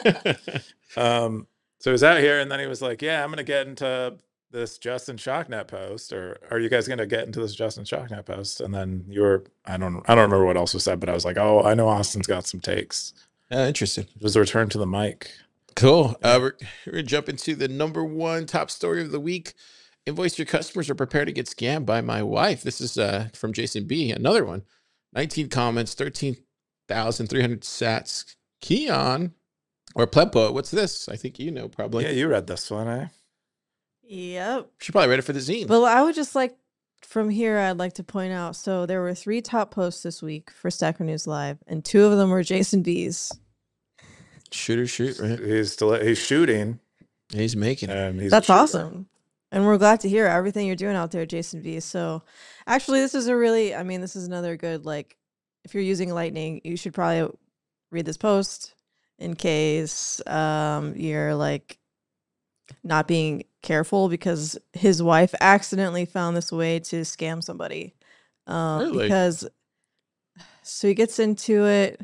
Um, so he was out here, and then he was like, "Yeah, I'm gonna get into this Justin Shocknet post, or are you guys gonna get into this Justin Shocknet post?" And then you were, I don't, I don't remember what else was said, but I was like, "Oh, I know Austin's got some takes." Uh, interesting. It was a return to the mic. Cool. Uh, we're, we're gonna jump into the number one top story of the week. Invoice your customers are prepared to get scammed by my wife. This is uh, from Jason B. Another one. nineteen comments, thirteen thousand three hundred sats. Keon or Plepo, what's this? I think you know probably. Yeah, you read this one, eh? Yep. She probably read it for the zine. Well, I would just like from here, I'd like to point out. So there were three top posts this week for Stacker News Live, and two of them were Jason B's. Shoot or shoot, right? He's still he's shooting, He's making it. and he's a That's shooter. awesome. And we're glad to hear everything you're doing out there, Jason B. So actually, this is a really, I mean, this is another good, like, if you're using Lightning, you should probably read this post in case um, you're like not being careful, because his wife accidentally found this way to scam somebody. Um, Really? Because, so he gets into it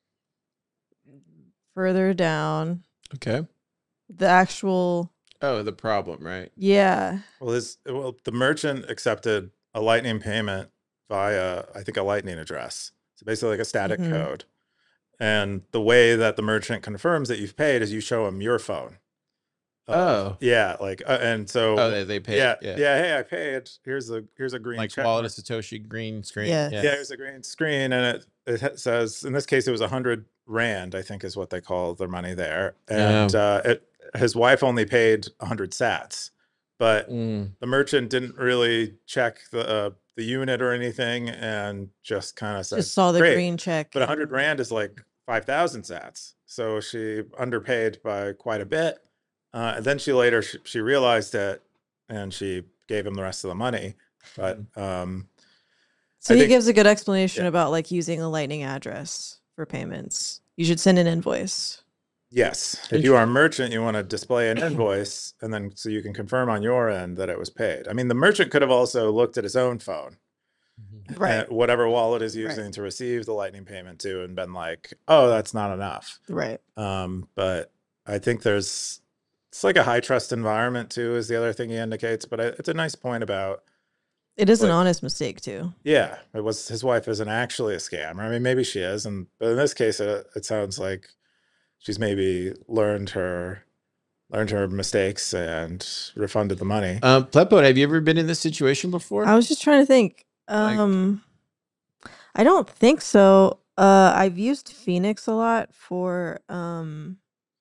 further down. Okay. The actual, Oh, the problem, right? yeah. Well, his well, the merchant accepted a Lightning payment via, I think, a Lightning address. So basically, like a static Mhm. code. And the way that the merchant confirms that you've paid is you show him your phone. Uh, Oh. yeah, like, uh, and so Oh, they, they paid. yeah, Yeah. yeah, Hey, I paid. Here's a here's a green Like check wallet mark. of Satoshi green screen. Yeah. Yeah, here's a green screen, and it it ha- says, in this case, it was a hundred rand, I think, is what they call their money there. And uh, it his wife only paid a hundred sats, but Mm. the merchant didn't really check the uh, the unit or anything, and just kind of said, Just saw the "Great." green check. But a hundred rand is like five thousand sats, so she underpaid by quite a bit. Uh, and then she later she, she realized it, and she gave him the rest of the money. But um, So I he think- gives a good explanation yeah. about like using a Lightning address for payments. You should send an invoice. yes, if you are a merchant, you want to display an invoice, and then so you can confirm on your end that it was paid. I mean, the merchant could have also looked at his own phone, Right. uh, whatever wallet is using to receive the Lightning payment to, and been like, "Oh, that's not enough." Right. Um, but I think there's it's like a high trust environment too, is the other thing he indicates. But I, it's a nice point about, It is an Like- honest mistake too. yeah, it was his wife isn't actually a scammer. I mean, maybe she is, and but in this case, it, it sounds like she's maybe learned her learned her mistakes and refunded the money. Um, Plepo, have you ever been in this situation before? I was just trying to think. Like- Um, I don't think so. Uh, I've used Phoenix a lot for um,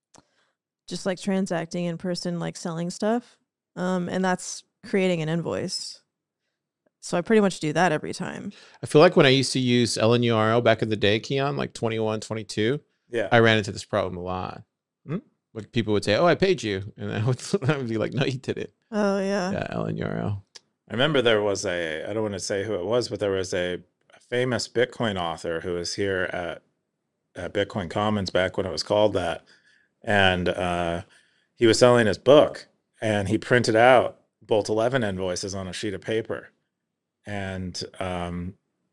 just like transacting in person, like selling stuff. Um, and that's creating an invoice. So I pretty much do that every time. I feel like when I used to use L N U R L back in the day, Keon, like twenty-one, twenty-two, Yeah, I ran into this problem a lot. Hmm? Like people would say, "Oh, I paid you," and I would, I would be like, "No, you did it." Oh yeah. Yeah, L N U R L. I remember there was a I don't want to say who it was, but there was a, a famous Bitcoin author who was here at at Bitcoin Commons back when it was called that, and uh, he was selling his book, and he printed out Bolt eleven invoices on a sheet of paper, and um,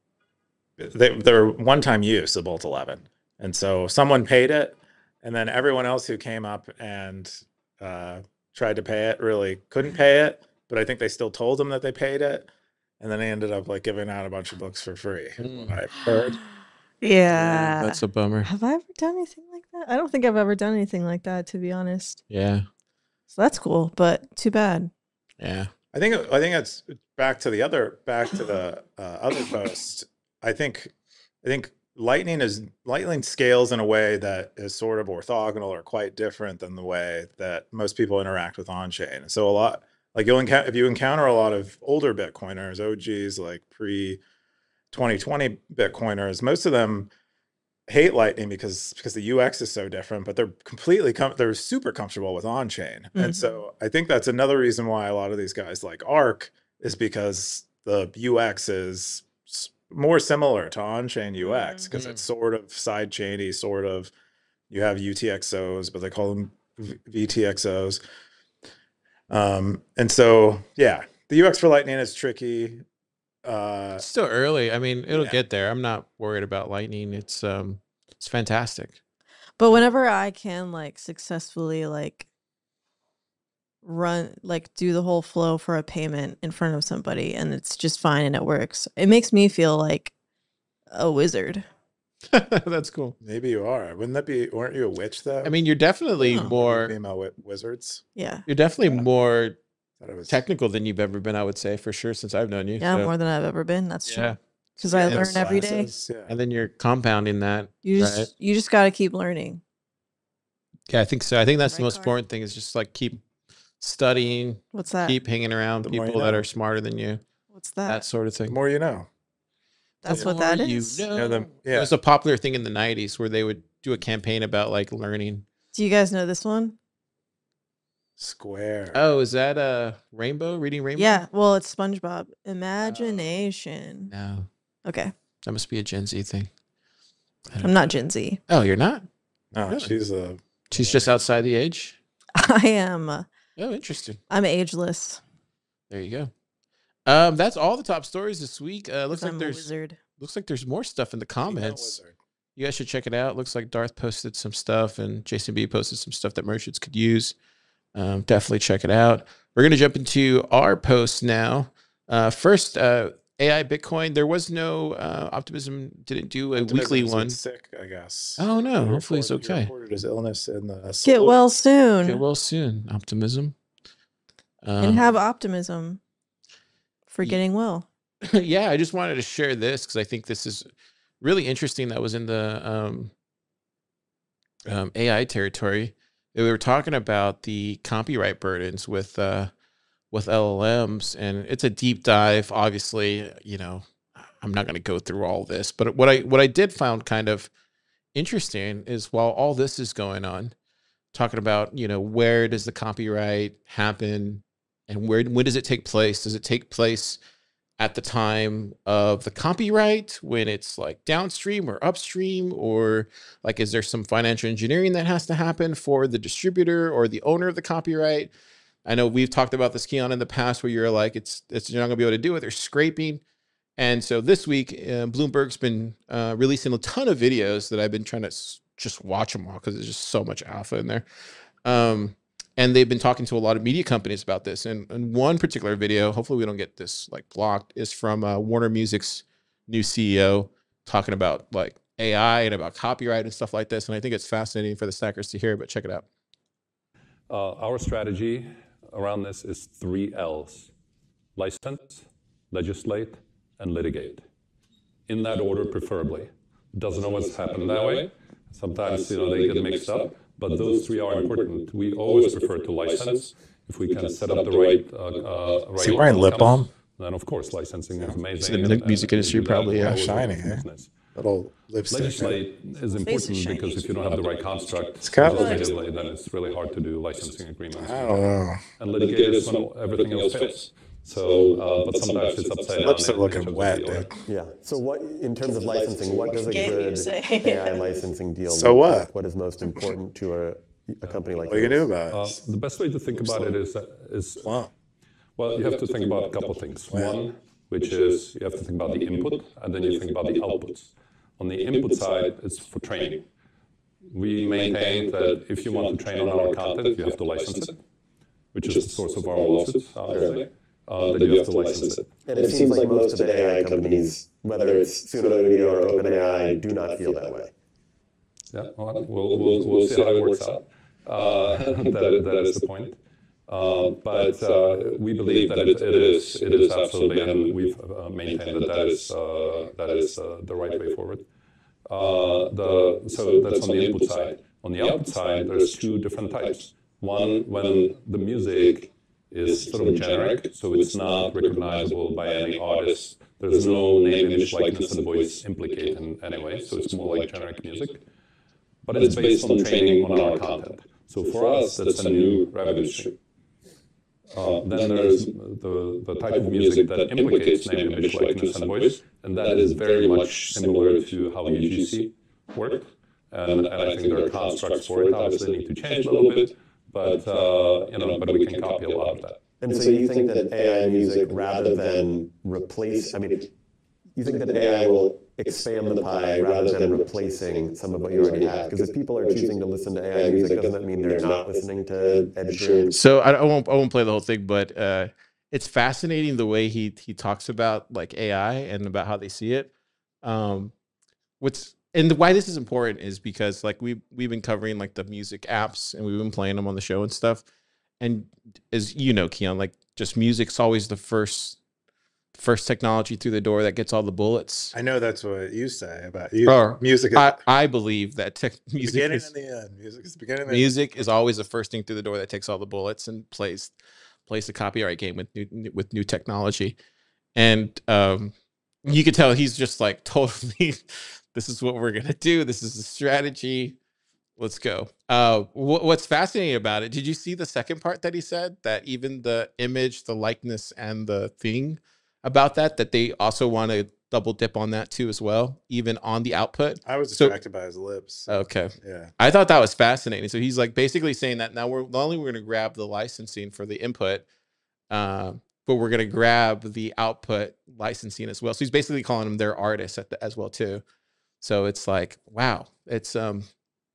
they they were one time use of Bolt eleven, and so someone paid it, and then everyone else who came up and uh, tried to pay it really couldn't pay it. But I think they still told him that they paid it, and then they ended up like giving out a bunch of books for free. is what I've heard. Yeah. That's a bummer. Have I ever done anything like that? I don't think I've ever done anything like that, to be honest. Yeah, So that's cool, but too bad. yeah. I think I think it's back to the other back to the uh, other post. I think I think Lightning is Lightning scales in a way that is sort of orthogonal or quite different than the way that most people interact with on chain. So a lot like you'll encounter if you encounter a lot of older Bitcoiners, O Gs like pre twenty twenty Bitcoiners, most of them hate Lightning because because the U X is so different, but they're completely com- they're super comfortable with on chain, Mhm. and so I think that's another reason why a lot of these guys like Arc is because the U X is s- more similar to on chain U X because it's sort of side chainy, sort of you have U T X Os, but they call them v- VTXOs. Um, and so yeah, the U X for Lightning is tricky. Uh, It's still early. I mean, it'll Yeah. get there. I'm not worried about Lightning. It's um, it's fantastic. But whenever I can like successfully like run like do the whole flow for a payment in front of somebody and it's just fine and it works, it makes me feel like a wizard. That's cool. maybe you are. Wouldn't that be? Weren't you a witch though? I mean, you're definitely Oh. more. female wi- wizards. Yeah. You're definitely Yeah. more Thought it was technical than you've ever been. I would say for sure since I've known you. Yeah, so, more than I've ever been. That's true. yeah. because I Yeah, learn every day. Classes, Yeah. And then you're compounding that. You just right? you just got to keep learning. Yeah, I think so. I think that's the Right, most Card? important thing is just like keep studying, What's that? keep hanging around The more you people that know. are smarter than you, What's that that? sort of The thing. more you know. That's The what that more is. You know. Yeah, the- It yeah. was a popular thing in the nineties where they would do a campaign about like learning. Do you guys know this one? Square. Oh, is that uh Rainbow? Reading Rainbow? Yeah. Well, it's SpongeBob. Imagination. No, Okay. that must be a Gen Z thing. I don't I'm not Gen Z. Oh, you're not? No, Really? she's a. She's just outside the age? I am. uh, Oh, interesting. I'm ageless. There you go. Um, that's all the top stories this week. Uh, looks 'cause like I'm a there's wizard. looks like there's more stuff in the female comments. wizard. You guys should check it out. Looks like Darth posted some stuff and Jason B posted some stuff that merchants could use. Um, definitely check it out. We're gonna jump into our posts now. Uh, first, uh, A I Bitcoin. There was no uh, Optimism. Didn't do a Optimism weekly has been one. Sick, I guess. Oh no! He Hopefully it's reported- he okay. Reported his illness in the. Get salute. well soon Get well soon. Optimism. Um, and have optimism for Ye- getting well. yeah, I just wanted to share this because I think this is really interesting. That was in the um, um, A I territory. We were talking about the copyright burdens with uh, with L L Ms, and it's a deep dive. Obviously, you know, I'm not going to go through all this, but what I what I did found kind of interesting is while all this is going on, talking about you know where does the copyright happen, and where when does it take place? Does it take place at the time of the copyright when it's like downstream or upstream, or like is there some financial engineering that has to happen for the distributor or the owner of the copyright? I know we've talked about this, Keon, in the past where you're like it's it's you're not gonna be able to do it. They're scraping. And so this week, uh, Bloomberg's been uh, releasing a ton of videos that I've been trying to s- just watch them all because there's just so much alpha in there. Um, and they've been talking to a lot of media companies about this. And, and one particular video, hopefully we don't get this like blocked, is from uh, Warner Music's new C E O talking about like A I and about copyright and stuff like this. And I think it's fascinating for the stackers to hear, but check it out. Uh, our strategy around this is three L's: license, legislate, and litigate. In that order, preferably. Doesn't always happen that way. Sometimes you know they get mixed up, but those three are important. We always prefer to license if we can set up the right. Uh, uh, right Is he wearing lip balm? Then of course licensing is amazing. So the and- music and industry we do that probably, yeah. all over Shiny, the eh? business. Little lipstick. Legislate is important shiny. because if you don't have the right construct, It's got just like- legislate, then it's really hard to do licensing agreements. I don't know. And litigate is when everything else fails. So, uh, but sometimes it's upside down. Lips are in looking terms of wet, the order. dude. Yeah. So what, in terms of licensing, what does a Game good music. A I licensing deal So look what? like? What is most important to a, a company like What are you yours? gonna do about Uh, it? the best way to think about it is, that- is Wow. well, you have to think about a couple of things. One, which is you have to think about the input, and then you think about the outputs. On the input side, it's for training. We maintain that if you want to train on our content, you have to license it, which is the source of our lawsuits, obviously. Uh, then you have to license it. And it seems like most of the A I companies, whether it's Suno or OpenAI, do not feel that way. Yeah, well, we'll, we'll, we'll see how it works out. Uh, that, that is the point. Uh, but uh, we believe that it, it is it is absolutely, and we've uh, maintained that that is uh, that is uh, the right way forward. Uh, the so that's on the input side. On the output side, there's two different types. One, when the music is sort of generic, so it's not recognizable by any artist. There's no name, image, likeness, and voice implicated in any way, so it's more like generic music. But it's based on training on our content. So for us, that's a new revenue stream. Uh, then there's the, the type of music that implicates name, image, likeness, and voice, and that is very much similar to how U G C worked. And, and I think there are constructs for it. Obviously, need to change a little bit, but uh, you know, but we can copy a lot of that. And so you think that A I music, rather than replace, I mean, you think that A I will expand the pie rather than replacing some of what you already have? Because if people are choosing to listen to A I music, doesn't that mean they're not listening to Ed Sheeran? So I, I won't I won't play the whole thing, but uh, it's fascinating the way he he talks about like A I and about how they see it. Um, what's and why this is important is because like we we've been covering like the music apps and we've been playing them on the show and stuff. And as you know, Keon, like just music's always the first first technology through the door that gets all the bullets. I know that's what you say about you. Or music. Is, I, I believe that tech, the music beginning is, and the end. Music is the beginning. And the music is always the first thing through the door that takes all the bullets and plays plays the copyright game with new with new technology. And um, you could tell he's just like totally, this is what we're gonna do. This is the strategy. Let's go. Uh, wh- what's fascinating about it? Did you see the second part that he said, that even the image, the likeness, and the thing about that, that they also want to double dip on that too as well, even on the output? I was So- distracted by his lips. Okay. Yeah. I thought that was fascinating. So he's like basically saying that now we're not only we're going to grab the licensing for the input, uh, but we're going to grab the output licensing as well. So he's basically calling them their artists at the, as well too. So it's like, wow, it's um,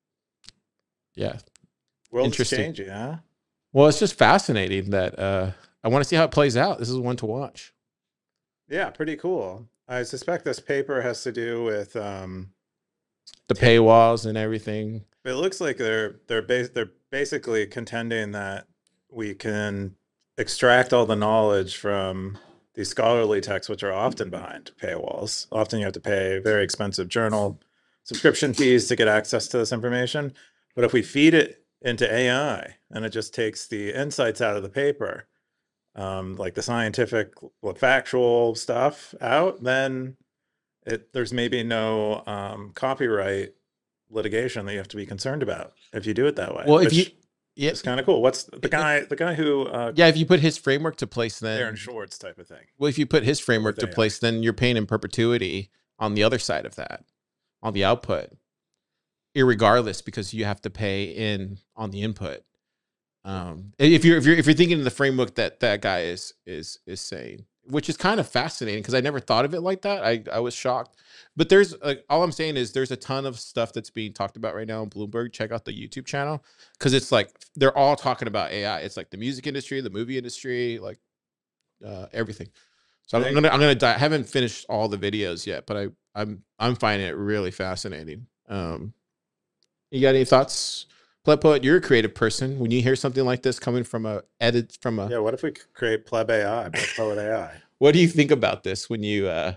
yeah. World's Interesting. changing, huh? Well, it's just fascinating that uh, I want to see how it plays out. This is one to watch. Yeah, pretty cool. I suspect this paper has to do with. Um, The paywalls and everything. it looks like they're they're bas- they're basically contending that we can extract all the knowledge from these scholarly texts, which are often behind paywalls. Often you have to pay very expensive journal subscription fees to get access to this information. But if we feed it into A I and it just takes the insights out of the paper, um, like the scientific, like, factual stuff out, then it, there's maybe no um, copyright litigation that you have to be concerned about if you do it that way. Well, if you, which yeah, is kind of cool. What's the guy? The guy who uh, yeah, if you put his framework to place, then Aaron Schwartz type of thing. well, if you put his framework With to A I. place, then you're paying in perpetuity on the other side of that, on the output, irregardless, because you have to pay in on the input. Um, if you're if you're if you're thinking of the framework that that guy is is is saying, which is kind of fascinating because I never thought of it like that. I I was shocked, but there's like all I'm saying is there's a ton of stuff that's being talked about right now on Bloomberg. Check out the YouTube channel because it's like they're all talking about A I. It's like the music industry, the movie industry, like uh, everything. So I'm Right. gonna I'm gonna die. I haven't finished all the videos yet, but I I'm I'm finding it really fascinating. Um, you got any thoughts? Pleb Poet, you're a creative person. When you hear something like this coming from a edit from a, Yeah. What if we could create Pleb A I, Pleb Poet A I? what do you think about this when you uh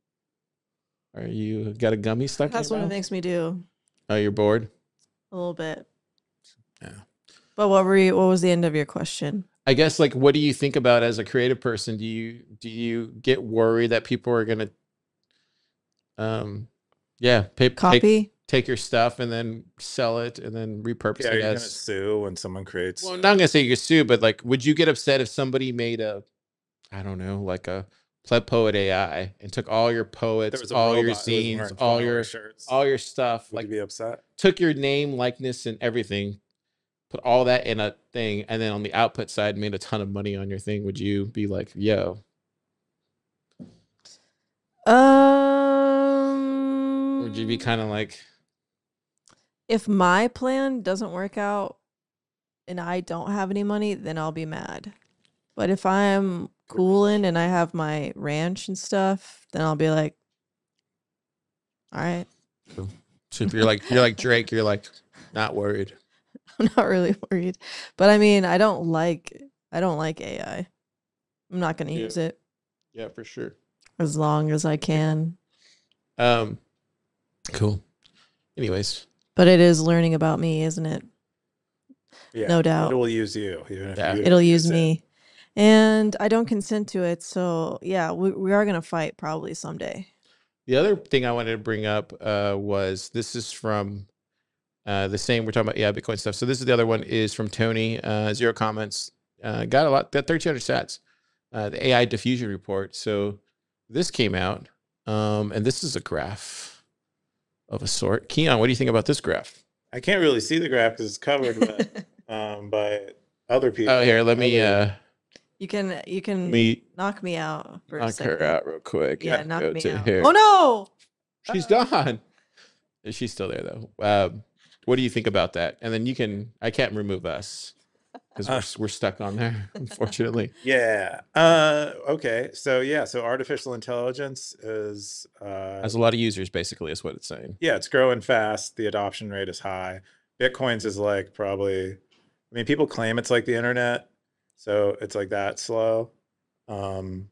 are you got a gummy stuck That's in what your it mouth? makes me do Oh, you're bored? a little bit. Yeah. But what were you, what was the end of your question? I guess like what do you think about as a creative person? Do you do you get worried that people are gonna um yeah, pay, take Copy? take your stuff and then sell it and then repurpose Yeah, it you're gonna as sue when someone creates. well, I'm not gonna say you sue, but like, would you get upset if somebody made a, I don't know, like a Pleb Poet A I and took all your there poets, was a all your robot who was zines, wearing all flower your shirts. all your stuff, Would like you be upset? took your name, likeness, and everything, put all that in a thing, and then on the output side made a ton of money on your thing? Would you be like, yo, Um, or would you be kind of like, if my plan doesn't work out and I don't have any money, then I'll be mad. But if I'm cooling and I have my ranch and stuff, then I'll be like, all right. so if you're like you're like Drake, you're like not worried? I'm not really worried. But I mean, I don't like I don't like A I. I'm not gonna Yeah. use it Yeah, for sure. as long as I can. Um, cool. Anyways, But it is learning about me, isn't it? Yeah, No doubt. It will use you. Even if Yeah. you It'll don't use it. me. And I don't consent to it. So yeah, we, we are gonna fight probably someday. the other thing I wanted to bring up uh, was this is from uh, the same. We're talking about yeah Bitcoin stuff. So this is the other one is from Tony. Uh, zero comments. Uh, got a lot. Got thirteen hundred stats. Uh, the A I diffusion report. So this came out, um, and this is a graph of a sort. Keon, what do you think about this graph? I can't really see the graph because it's covered by, um, by other people. Oh, here, let me Other- uh, You can you can let me knock me out for a knock second. her out real quick. Yeah, knock Go me to out. here. Oh no! She's gone. She's still there though. Um, what do you think about that? And then you can. I can't remove us because Uh. we're we're stuck on there, unfortunately. Yeah. Uh, okay. So yeah. So artificial intelligence is uh, Has a lot of users, basically, is what it's saying. yeah, it's growing fast. The adoption rate is high. Bitcoins is like probably. I mean, people claim it's like the internet, so it's like that slow. Um,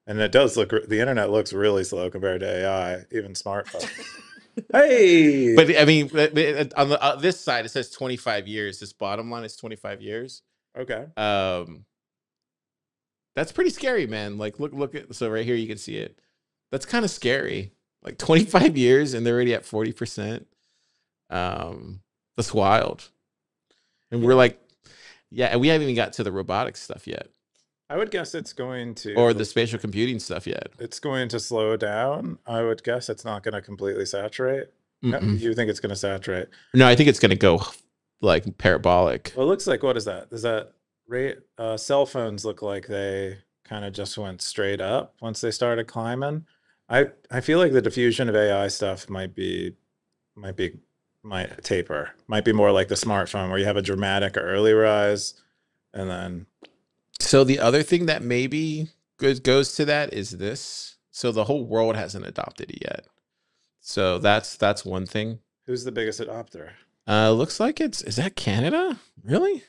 And it does look, the internet looks really slow compared to A I, even smartphones. Hey, But I mean, but- but on the uh, this side, it says twenty-five years. This bottom line is twenty-five years. okay. Um, that's pretty scary, man. Like, look, look at so right here, you can see it. That's kind of scary. Like twenty-five years, and they're already at forty percent. Um, that's wild. And we're like, yeah, and we haven't even got to the robotics stuff yet, I would guess it's going to, or the spatial computing stuff yet. it's going to slow down. I would guess it's not going to completely saturate. No, Mm-mm. you think it's going to saturate? No, I think it's gonna go like parabolic. Well, it looks like, what is that? Is that rate? Uh, cell phones look like they kind of just went straight up once they started climbing. I I feel like the diffusion of A I stuff might be might be might taper. Might be more like the smartphone where you have a dramatic early rise, and then So the other thing that maybe goes goes to that is this. So the whole world hasn't adopted it yet. So that's that's one thing. who's the biggest adopter? Uh, looks like it's is that Canada? Really?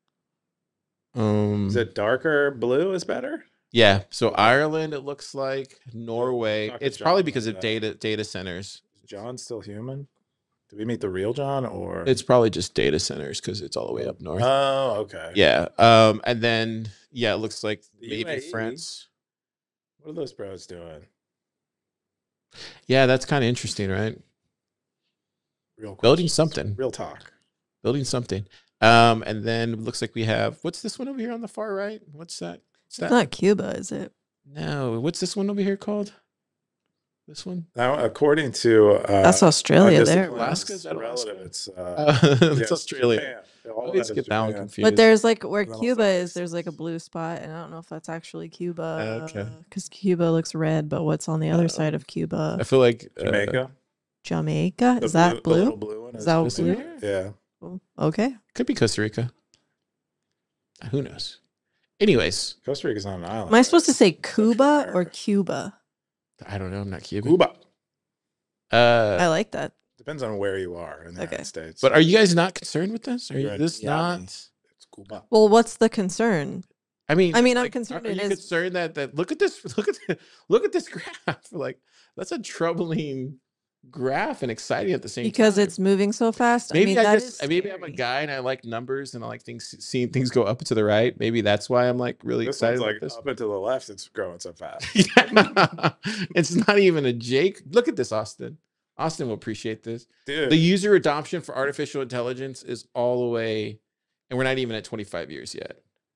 Um, Is it darker blue is better? yeah. So Ireland, it looks like Norway. Talk to It's John probably about because of that. data data centers. Is John still human? Did we meet the real John or? It's probably just data centers because it's all the way up north. Oh, okay. Yeah. Um, and then yeah, it looks like The maybe U A E? France. What are those bros doing? Yeah, that's kind of interesting, right? Real Building questions. something. Real talk. Building something. Um, and then it looks like we have what's this one over here on the far right? What's that? What's that? It's not Cuba, is it? No, what's this one over here called? This one? Now, according to uh, That's Australia our there. disciplines, Alaska? Is that relative. Alaska? It's uh, Uh, yeah, it's Australia. Japan. I All always that get is that one Japan. confused. But there's like where Then Cuba also- is, there's like a blue spot, and I don't know if that's actually Cuba. Okay. Because Cuba looks red, but what's on the other side of Cuba? I feel like uh, Jamaica. Jamaica? The Is that the blue? little blue one Is that This blue? one? Yeah. Oh, okay. Could be Costa Rica. Who knows? Anyways, Costa Rica's not an island. Am I supposed to say Cuba America. or Cuba? I don't know. I'm not Cuban. Cuba? Uh, I like that. Depends on where you are in the Okay. United States. but are you guys not concerned with this? Are You're you in this Miami. not? It's Cuba. Well, what's the concern? I mean, I mean, I'm like, concerned Are, are it you is- concerned that that look at this? Look at the, look at this graph. Like that's a troubling graph and exciting at the same Because time. it's moving so fast. Maybe I mean, I that just is maybe I'm a scary. guy and I like numbers and I like things seeing things go up and to the right. Maybe that's why I'm like really This excited one's like about this. up and to the left. It's growing so fast. Yeah. It's not even a Jake. Look at this, Austin. Austin will appreciate this. Dude, The user adoption for artificial intelligence is all the way, and we're not even at twenty-five years yet.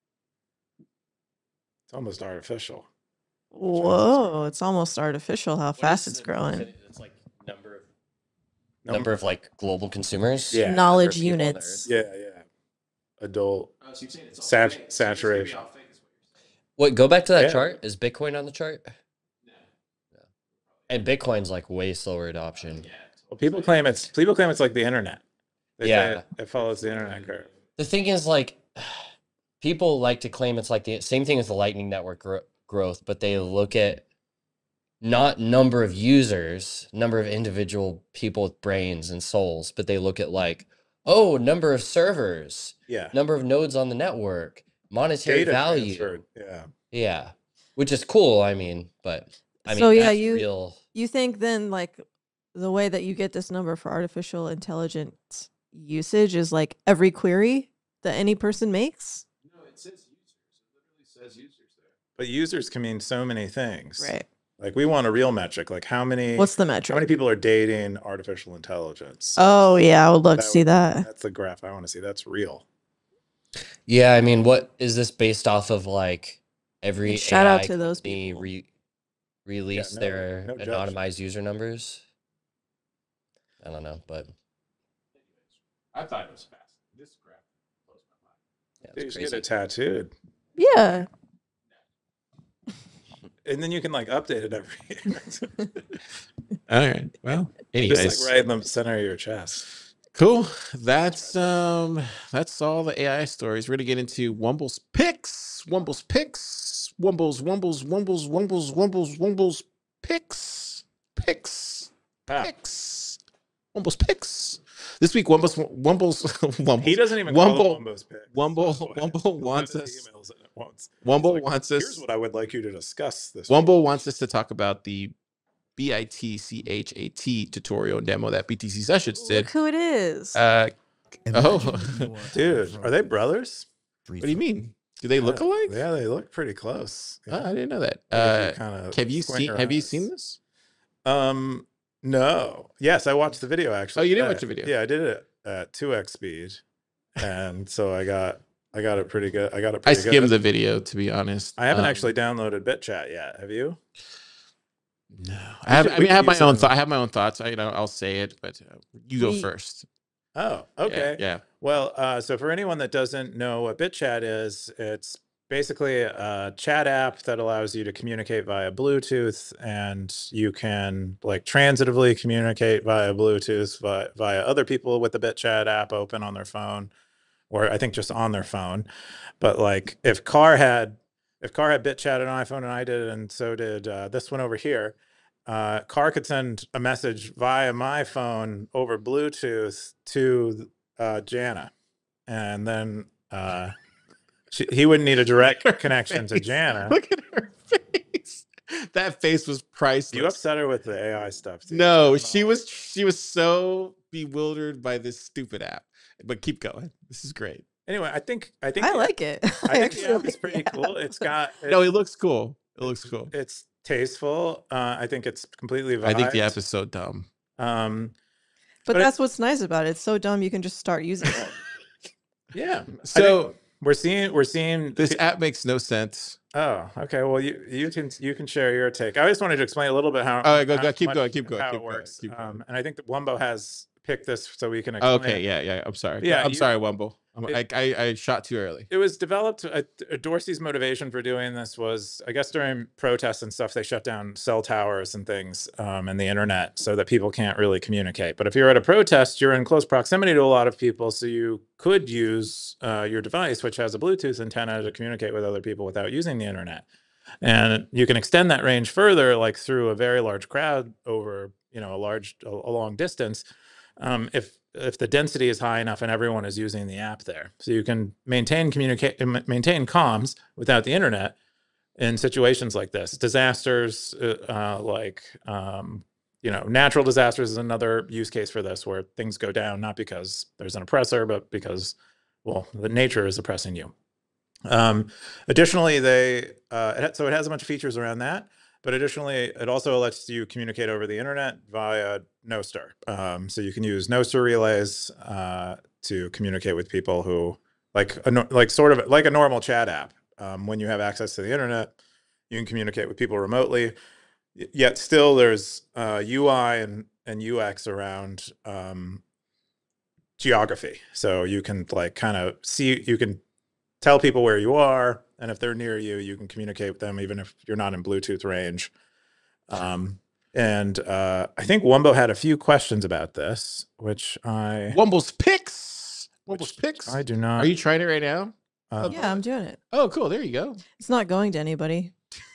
it's almost artificial. Whoa, it's almost artificial how fast it's growing. It's like number of Num- number of like global consumers. Yeah. Knowledge Number of people on units. Yeah, yeah. Adult. Sat- saturation. Wait, go back to that Yeah. chart. Is Bitcoin on the chart? No. And Bitcoin's like way slower adoption. Well, people claim it's people claim it's like the internet. They say Yeah. it, it follows the internet curve. The thing is, like, people like to claim it's like the same thing as the Lightning Network gro- growth, but they look at not number of users, number of individual people with brains and souls, but they look at like, oh, number of servers, Yeah. number of nodes on the network, monetary Data value. transferred. Yeah. Yeah, which is cool. I mean, but I mean, So, yeah, that's you- real. You think then, like, the way that you get this number for artificial intelligence usage is like every query that any person makes? No, it says users. It literally says users there. But users can mean so many things. Right. Like we want a real metric. Like how many What's the how metric? many people are dating artificial intelligence? Oh, yeah, I would love to That see would- that. That's the graph I want to see. That's real. Yeah, I mean, what is this based off of? Like every And shout out A I to those company people. Re- release no- their no judge. anonymized user numbers. I don't know, but I thought it was fast. This graph blows my mind. yeah, Dude, you it's should get crazy. it tattooed. Yeah. And then you can like update it every year. All right. Well, anyways, Just like right in the center of your chest. cool. That's um, that's all the A I stories. We're gonna get into Wumble's picks. Wumble's picks. Wumble's Wumble's Wumble's Wumble's Wumble's Wumble's picks. Picks. Ah, Picks. Wumble's picks. This week, Wumble's Wumble's Wumble's he doesn't even Wumble- call it Wumbo's pick. Wumble So Wumble he'll wants send us us. emails in it. wants. Wumble like, wants Here's us. what I would like you to discuss this. Wumble wants us to talk about the B I T C H A T tutorial and demo that B T C Sessions did. Look who it is. Uh, oh, Dude, are they brothers? what do you mean? Do they look alike? Yeah, they look pretty close. Oh, I didn't know that. Like if you Uh, kinda have you squint seen? your Have you eyes. seen this? Um, no. Yes, I watched the video actually. Oh, you did Uh, watch the video? Yeah, I did it at two x speed, and so I got I got it pretty good. I got it. I Pretty skimmed good. the video, to be honest. I haven't Um, actually downloaded BitChat yet. Have you? No, I have. should- I we mean, I have could my use own. some- Th- I have my own thoughts. I, you know, I'll say it, but uh, you go We- first. Oh, Yeah, okay. Yeah. Well, uh, so for anyone that doesn't know what BitChat is, it's basically a chat app that allows you to communicate via Bluetooth, and you can like transitively communicate via Bluetooth via, via other people with the BitChat app open on their phone, or I think just on their phone. But like if Car had if Car had BitChat on iPhone and I did, and so did uh, this one over here, uh, Car could send a message via my phone over Bluetooth to uh, Jana, and then uh, she, he wouldn't need a direct connection to Face. Jana. Look at her face. That face was priceless. You upset her with the A I stuff, too. No, she was. She was so bewildered by this stupid app. But keep going. This is great. Anyway, I think I think I the- like it. I think the app actually is pretty like the cool. app. It's got No, it looks cool. It looks cool. it's tasteful. Uh, I think it's completely. I think the vibed. app is so dumb. Um, But, but it- that's what's nice about it. It's so dumb you can just start using it. yeah. I So think we're seeing we're seeing this pe- app makes no sense. Oh, okay. Well, you you can you can share your take. I just wanted to explain a little bit how. All right, go- how go, keep much- going, keep going, How keep it going, works. keep going. Um, and I think that Wumbo has picked this so we can. Explain Okay, it. yeah, yeah. I'm sorry. Yeah, I'm you- sorry, Wumble. I'm, It- I, I I shot too early. It was developed. Uh, Dorsey's motivation for doing this was, I guess, during protests and stuff, they shut down cell towers and things, um, and the internet, so that people can't really communicate. But if you're at a protest, you're in close proximity to a lot of people, so you could use uh, your device, which has a Bluetooth antenna, to communicate with other people without using the internet. And you can extend that range further, like through a very large crowd over, you know, a large, a, a long distance, um, if if the density is high enough and everyone is using the app there. So you can maintain communicate maintain comms without the internet in situations like this. Disasters, uh, uh, like um, you know, natural disasters is another use case for this, where things go down not because there's an oppressor, but because, well, the nature is oppressing you. Um, additionally, they uh, it ha- so it has a bunch of features around that. But additionally, it also lets you communicate over the internet via Nostr. Um, so you can use Nostr relays uh, to communicate with people who, like, a, no- like sort of like a normal chat app. Um, when you have access to the internet, you can communicate with people remotely. Y- Yet still, there's uh, U I and, and U X around um, geography. So you can like kind of see, you can tell people where you are, and if they're near you, you can communicate with them even if you're not in Bluetooth range. Um, and uh, I think Wumbo had a few questions about this, which I Wumble's picks. Wumble's which picks. I do not. Are you trying it right now? uh, Yeah, I'm doing it. Oh, cool. There you go. It's not going to anybody.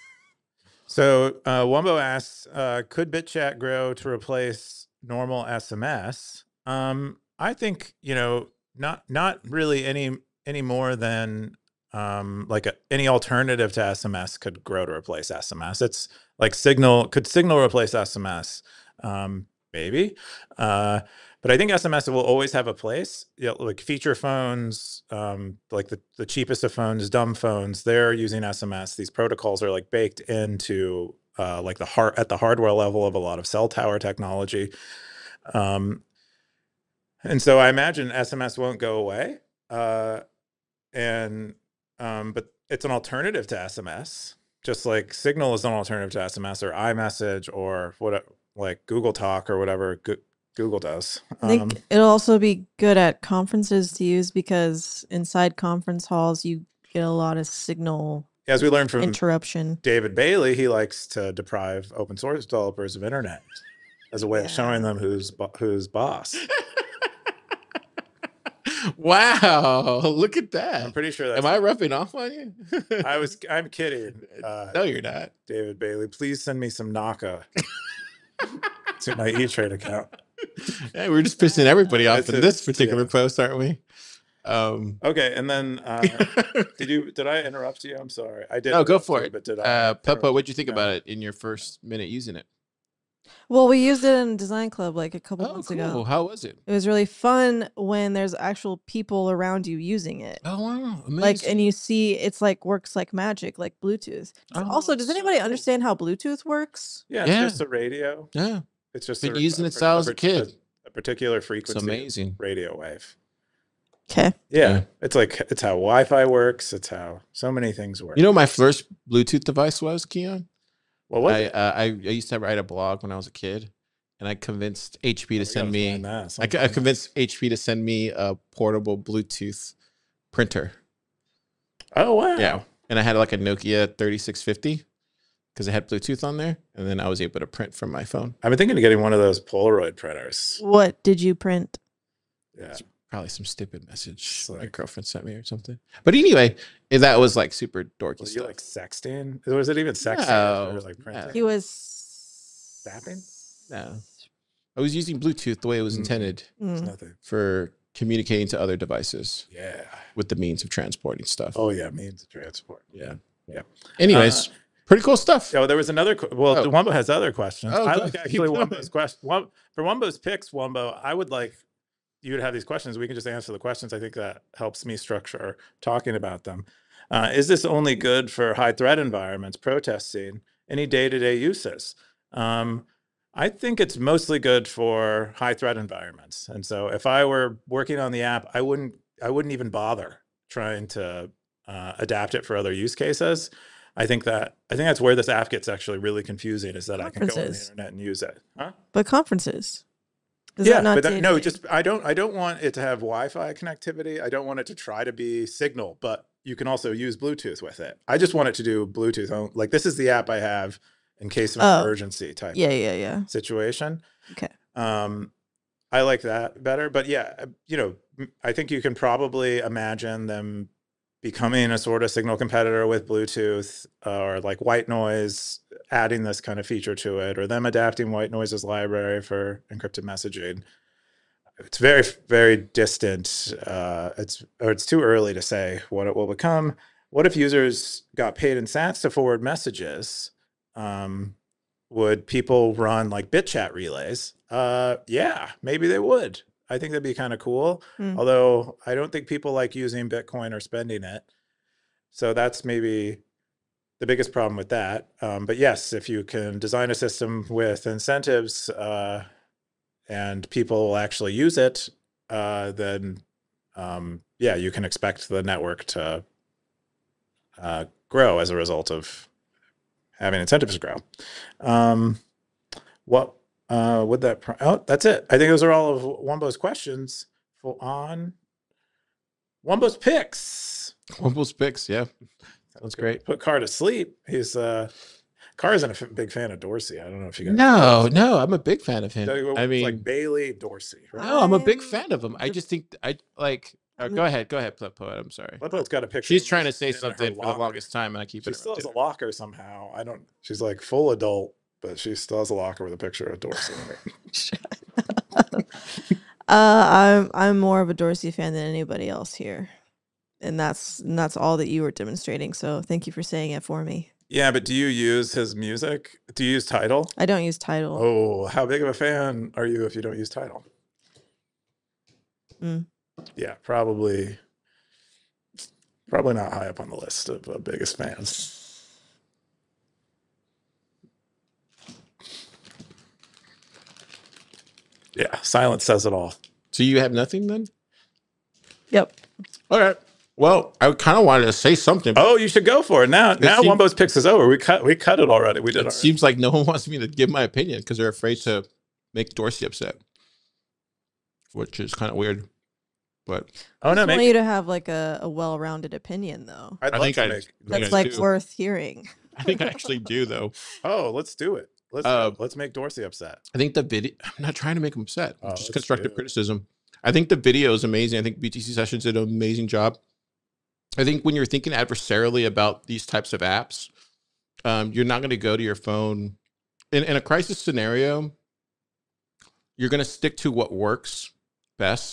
So uh, Wumbo asks, uh, could BitChat grow to replace normal S M S? Um, I think, you know, not not really any any more than um, like a, any alternative to S M S could grow to replace S M S. It's like Signal, could Signal replace S M S? Um, maybe. Uh, but I think S M S will always have a place. You know, like feature phones, um, like the, the cheapest of phones, dumb phones, they're using S M S. These protocols are like baked into uh, like the heart at the hardware level of a lot of cell tower technology. Um, and so I imagine S M S won't go away. Uh, and um, but it's an alternative to S M S, just like Signal is an alternative to S M S or iMessage or what, like Google Talk or whatever Go- Google does. I think Um, it'll also be good at conferences to use because inside conference halls you get a lot of signal as we learned from interruption. David Bailey, he likes to deprive open source developers of internet as a way Yeah. of showing them who's bo- who's boss. Wow. Look at I'm that. pretty sure that's. Am I rubbing off on you? I was. I'm kidding. Uh, No, you're not. David Bailey, please send me some Naka to my E-Trade account. Hey, we're just pissing everybody off That's in it. this particular Yeah. post, aren't we? Um, Okay, and then uh, did you? Did I interrupt you? I'm sorry. I did. no, go interrupt for you, it. But did I? Uh, Peppo, interrupt what'd you think No. about it in your first minute using it? Well, we used it in Design Club like a couple Oh, months cool. ago. How was it? It was really fun when there's actual people around you using it. Oh, wow. Amazing. Like, and you see it's like works like magic, like Bluetooth. Oh, Also, does anybody so- understand how Bluetooth works? Yeah, it's Yeah. just a radio. Yeah. It's just Been a, using a, it since I was a a, kid. A particular It's frequency amazing. radio wave. Okay. Yeah, Yeah. it's like it's how Wi-Fi works. It's how so many things work. You know what my first Bluetooth device was, Keon? what was I, it? uh, I I used to write a blog when I was a kid, and I convinced H P to We send gotta me. find that I, I sometime. convinced H P to send me a portable Bluetooth printer. Oh wow. Yeah, and I had like a Nokia thirty-six fifty because it had Bluetooth on there, and then I was able to print from my phone. I've been thinking of getting one of those Polaroid printers. What did you print? Yeah. Probably some stupid message It's my like- girlfriend sent me or something. But anyway, eh, that was like super dorky Was you stuff. like sexting? Was it even sexting? No, Or like printing? no. He was Zapping? No. I was using Bluetooth the way it was Mm. intended It's Mm. nothing. for communicating to other devices Yeah. with the means of transporting stuff. Oh yeah, means of transport. Yeah. Yeah. Anyways, Uh, pretty cool stuff. Oh, there was another. que- Well, Oh. Wumbo has other questions. Oh, I go- like keep actually coming. Wumbo's question. Wum, for Wumbo's picks, Wumbo, I would like you to have these questions. We can just answer the questions. I think that helps me structure talking about them. Uh, is this only good for high threat environments, protesting, any day-to-day uses? Um, I think it's mostly good for high threat environments. And so if I were working on the app, I wouldn't I wouldn't even bother trying to uh, adapt it for other use cases. I think that I think that's where this app gets actually really confusing is that I can go on the Conferences. internet and use it. Huh? But conferences. Is yeah, that not but that, no, day-to-day? just I don't I don't want it to have Wi-Fi connectivity. I don't want it to try to be Signal, but you can also use Bluetooth with it. I just want it to do Bluetooth. on- Like this is the app I have in case of an Oh. emergency type Yeah, yeah, yeah. situation. Okay. Um, I like that better. But yeah, uh, you know, m- I think you can probably imagine them becoming a sort of Signal competitor with Bluetooth or like white noise, adding this kind of feature to it, or them adapting white noise's library for encrypted messaging. It's very, very distant. Uh, it's or it's too early to say what it will become. What if users got paid in sats to forward messages? Um, would people run like bit chat relays? Uh, yeah, maybe they would. I think that'd be kind of cool. Hmm. Although I don't think people like using Bitcoin or spending it. So that's maybe the biggest problem with that. Um, but yes, if you can design a system with incentives uh, and people will actually use it, uh, then um, yeah, you can expect the network to uh, grow as a result of having incentives grow. Um, what uh, would that? Pro- oh, that's it. I think those are all of Wumbo's questions for on Wumbo's picks. Wumbo's picks, yeah. Sounds great. Put Carr to sleep. He's uh, Carr isn't a f- big fan of Dorsey. I don't know if you guys. No, no, I'm a big fan of him. So, I it's mean, like Bailey Dorsey. Right? no, I'm a big I'm fan of him. I the- just think I like. Uh, I'm go the- ahead, go ahead, Poet. I'm sorry. Lepo's got a picture. She's of trying to me say in her something for the locker. longest time, and I keep She it. still has a locker somehow. I don't. She's like full adult, but she still has a locker with a picture of Dorsey in it. Uh, I'm I'm more of a Dorsey fan than anybody else here, and that's and that's all that you were demonstrating. So thank you for saying it for me. Yeah, but do you use his music? Do you use Tidal? I don't use Tidal. Oh, how big of a fan are you if you don't use Tidal? Mm. Yeah, probably. Probably not high up on the list of uh, biggest fans. Yeah, silence says it all. So you have nothing then? Yep. All right. Well, I kind of wanted to say something. Oh, you should go for it now. Now seems- Wumbo's picks is over. We cut. We cut it already. We did. It Our, seems like no one wants me to give my opinion because they're afraid to make Dorsey upset, which is kind of weird. But oh no, I want make, you to have like a, a well-rounded opinion, though. I'd I love think to I- make. I think That's I like do. worth hearing. I think I actually do, though. Oh, let's do it. Let's Uh, let's make Dorsey upset. I think the video. I'm not trying to make him upset. Oh, just let's constructive do it. criticism. I think the video is amazing. I think B T C Sessions did an amazing job. I think when you're thinking adversarially about these types of apps, um, you're not going to go to your phone in, in a crisis scenario. You're going to stick to what works best.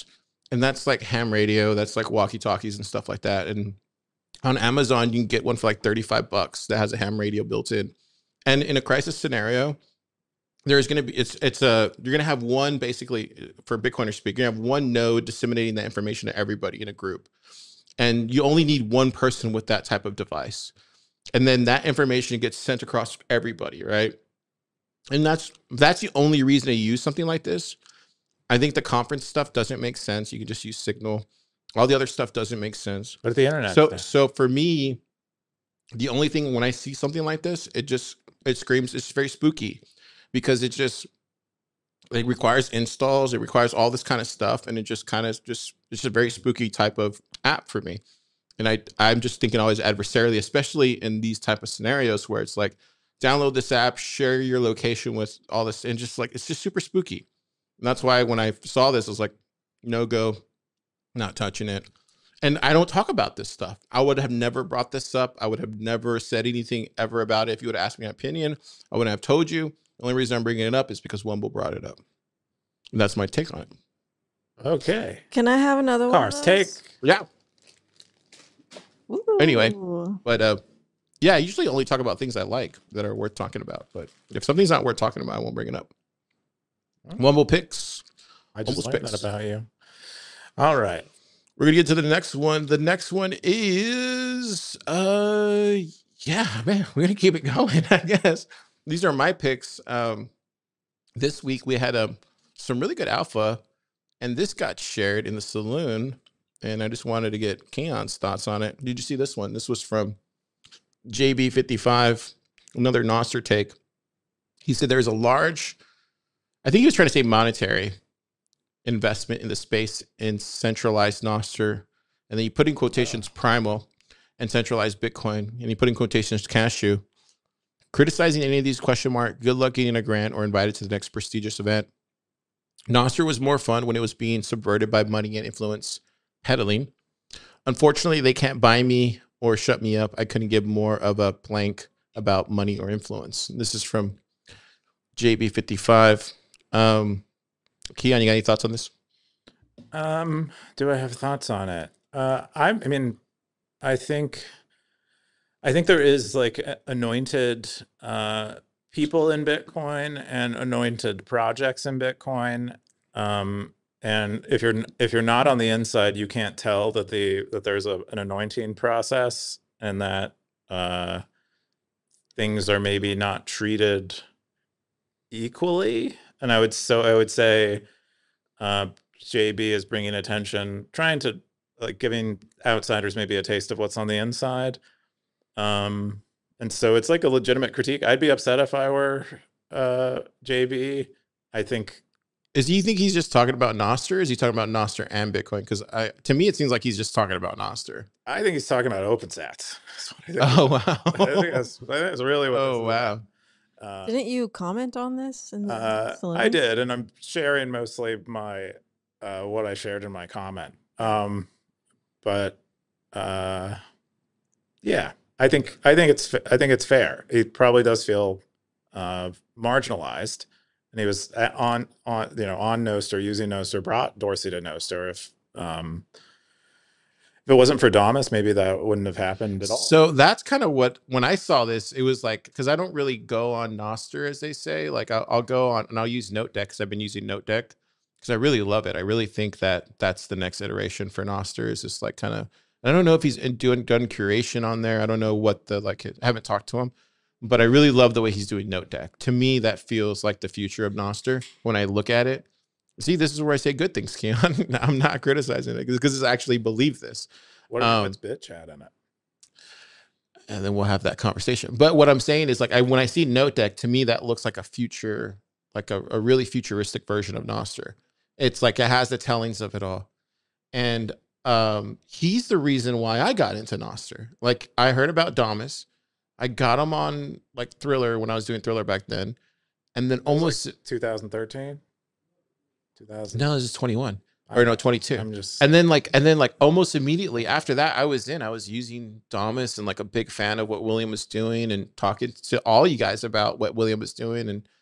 and that's like ham radio, that's like walkie talkies and stuff like that. And on Amazon, you can get one for like thirty-five bucks that has a ham radio built in. And in a crisis scenario, there's going to be, it's, it's a, you're going to have one basically for Bitcoiner speak, you're going to have one node disseminating that information to everybody in a group. And you only need one person with that type of device. And then that information gets sent across everybody, right? And that's, that's the only reason to use something like this. I think the conference stuff doesn't make sense. You can just use Signal. All the other stuff doesn't make sense. But the internet. So, thing. so for me, the only thing when I see something like this, it just, it screams, it's very spooky because it just, it requires installs. It requires all this kind of stuff. And it just kind of just, it's a very spooky type of app for me. And I, I'm just thinking always adversarially, especially in these type of scenarios where it's like, download this app, share your location with all this, and just like, it's just super spooky. And that's why when I saw this, I was like, no go, not touching it. And I don't talk about this stuff. I would have never brought this up. I would have never said anything ever about it. If you would have asked me an opinion, I wouldn't have told you. The only reason I'm bringing it up is because Wumble brought it up. And that's my take on it. Okay. Can I have another one? Cars, take. Yeah. Ooh. Anyway, but uh, yeah, I usually only talk about things I like that are worth talking about. But if something's not worth talking about, I won't bring it up. Wumble picks. I just Wumble learned picks. that about you. All right. We're gonna get to the next one. The next one is, uh, yeah, man, we're gonna keep it going, I guess. These are my picks. Um, this week we had a some really good alpha, and this got shared in the saloon, and I just wanted to get Keon's thoughts on it. Did you see this one? This was from J B fifty-five, another Nostr take. He said there's a large, I think he was trying to say monetary investment in the space in centralized Nostr. And then you put in quotations Primal and centralized Bitcoin. And you put in quotations Cashew. Criticizing any of these question mark, good luck getting a grant or invited to the next prestigious event. Nostr was more fun when it was being subverted by money and influence peddling. Unfortunately, they can't buy me or shut me up. I couldn't give more of a blank about money or influence. This is from J B fifty-five. Um, Keon, you got any thoughts on this? Um, do I have thoughts on it? Uh, I, I mean, I think, I think there is like anointed uh, people in Bitcoin and anointed projects in Bitcoin. Um, and if you're if you're not on the inside, you can't tell that the that there's a, an anointing process and that uh, things are maybe not treated equally. And I would so I would say uh, J B is bringing attention, trying to like giving outsiders maybe a taste of what's on the inside. Um, and so it's like a legitimate critique. I'd be upset if I were uh, J B. I think. Is you think he's just talking about Nostr? Or is he talking about Nostr and Bitcoin? Because I, to me, it seems like he's just talking about Nostr. I think he's talking about OpenSats. That's what I think. Oh wow! I think that's, I think that's really what. Oh wow! Uh, Didn't you comment on this? In the uh, saloon? I did, and I'm sharing mostly my uh, what I shared in my comment. Um, but uh, yeah, I think I think it's I think it's fair. He probably does feel uh, marginalized, and he was at, on on you know on Nostr, using Nostr, brought Dorsey to Nostr. If um, if it wasn't for Damus, maybe that wouldn't have happened at all. So that's kind of what, when I saw this, it was like, because I don't really go on Nostr, as they say. Like I'll, I'll go on and I'll use NoteDeck because I've been using NoteDeck because I really love it. I really think that that's the next iteration for Nostr. Is just like kind of, I don't know if he's in doing done curation on there. I don't know what the, like, I haven't talked to him, but I really love the way he's doing NoteDeck. To me, that feels like the future of Nostr when I look at it. See, this is where I say good things, Keon. I'm not criticizing it because I actually believe this. What if um, it's BitChat in it? And then we'll have that conversation. But what I'm saying is, like, I when I see NoteDeck, to me, that looks like a future, like a, a really futuristic version of Nostr. It's like it has the tellings of it all. And um, he's the reason why I got into Nostr. Like, I heard about Damus. I got him on, like, Thriller when I was doing Thriller back then. And then almost... Like twenty thirteen? two thousand? No, this is twenty-one. Or no, twenty-two. I'm just... And then like, and then like almost immediately after that, I was in, I was using Damus and like a big fan of what William was doing and talking to all you guys about what William was doing. And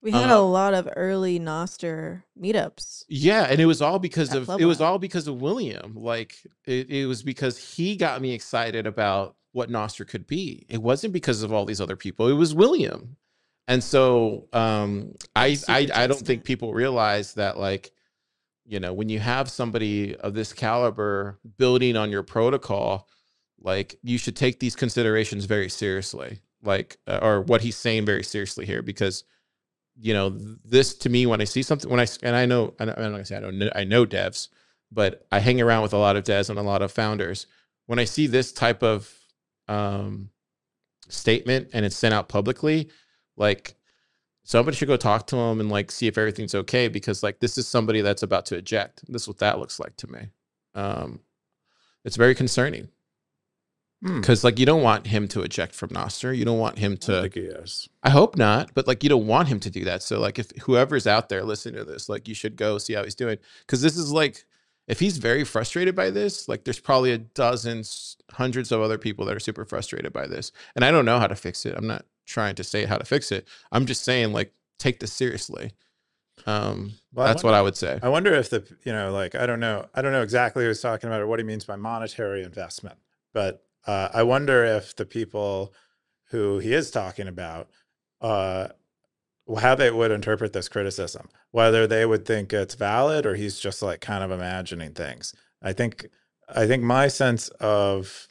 We had a Um, lot of early Noster meetups. Yeah, and it was all because At of Club it was Lab. all because of William. Like it, it was because he got me excited about what Noster could be. It wasn't because of all these other people. It was William. And so um I Super I I don't think testament. people realize that, like, you know, when you have somebody of this caliber building on your protocol, like, you should take these considerations very seriously. Like uh, or what he's saying very seriously here, because you know, th- this to me, when I see something, when I, s- and I know, I know- I'm not gonna say I don't know, I know devs, but I hang around with a lot of devs and a lot of founders. When I see this type of um, statement and it's sent out publicly, like, somebody should go talk to him and like see if everything's okay, because like this is somebody that's about to eject. This is what that looks like to me. Um, it's very concerning Hmm. because like you don't want him to eject from Nostr. You don't want him I don't to. think he is. I hope not, but like you don't want him to do that. So like if whoever's out there listening to this, like you should go see how he's doing, because this is like, if he's very frustrated by this, like there's probably a dozens, hundreds of other people that are super frustrated by this, and I don't know how to fix it. I'm not trying to say how to fix it. I'm just saying, like, take this seriously. Um, Well, I that's what wonder- I would say. I wonder if the, you know, like, I don't know. I don't know exactly what he's talking about or what he means by monetary investment, but uh, I wonder if the people who he is talking about, uh, how they would interpret this criticism, whether they would think it's valid or he's just like kind of imagining things. I think, I think my sense of,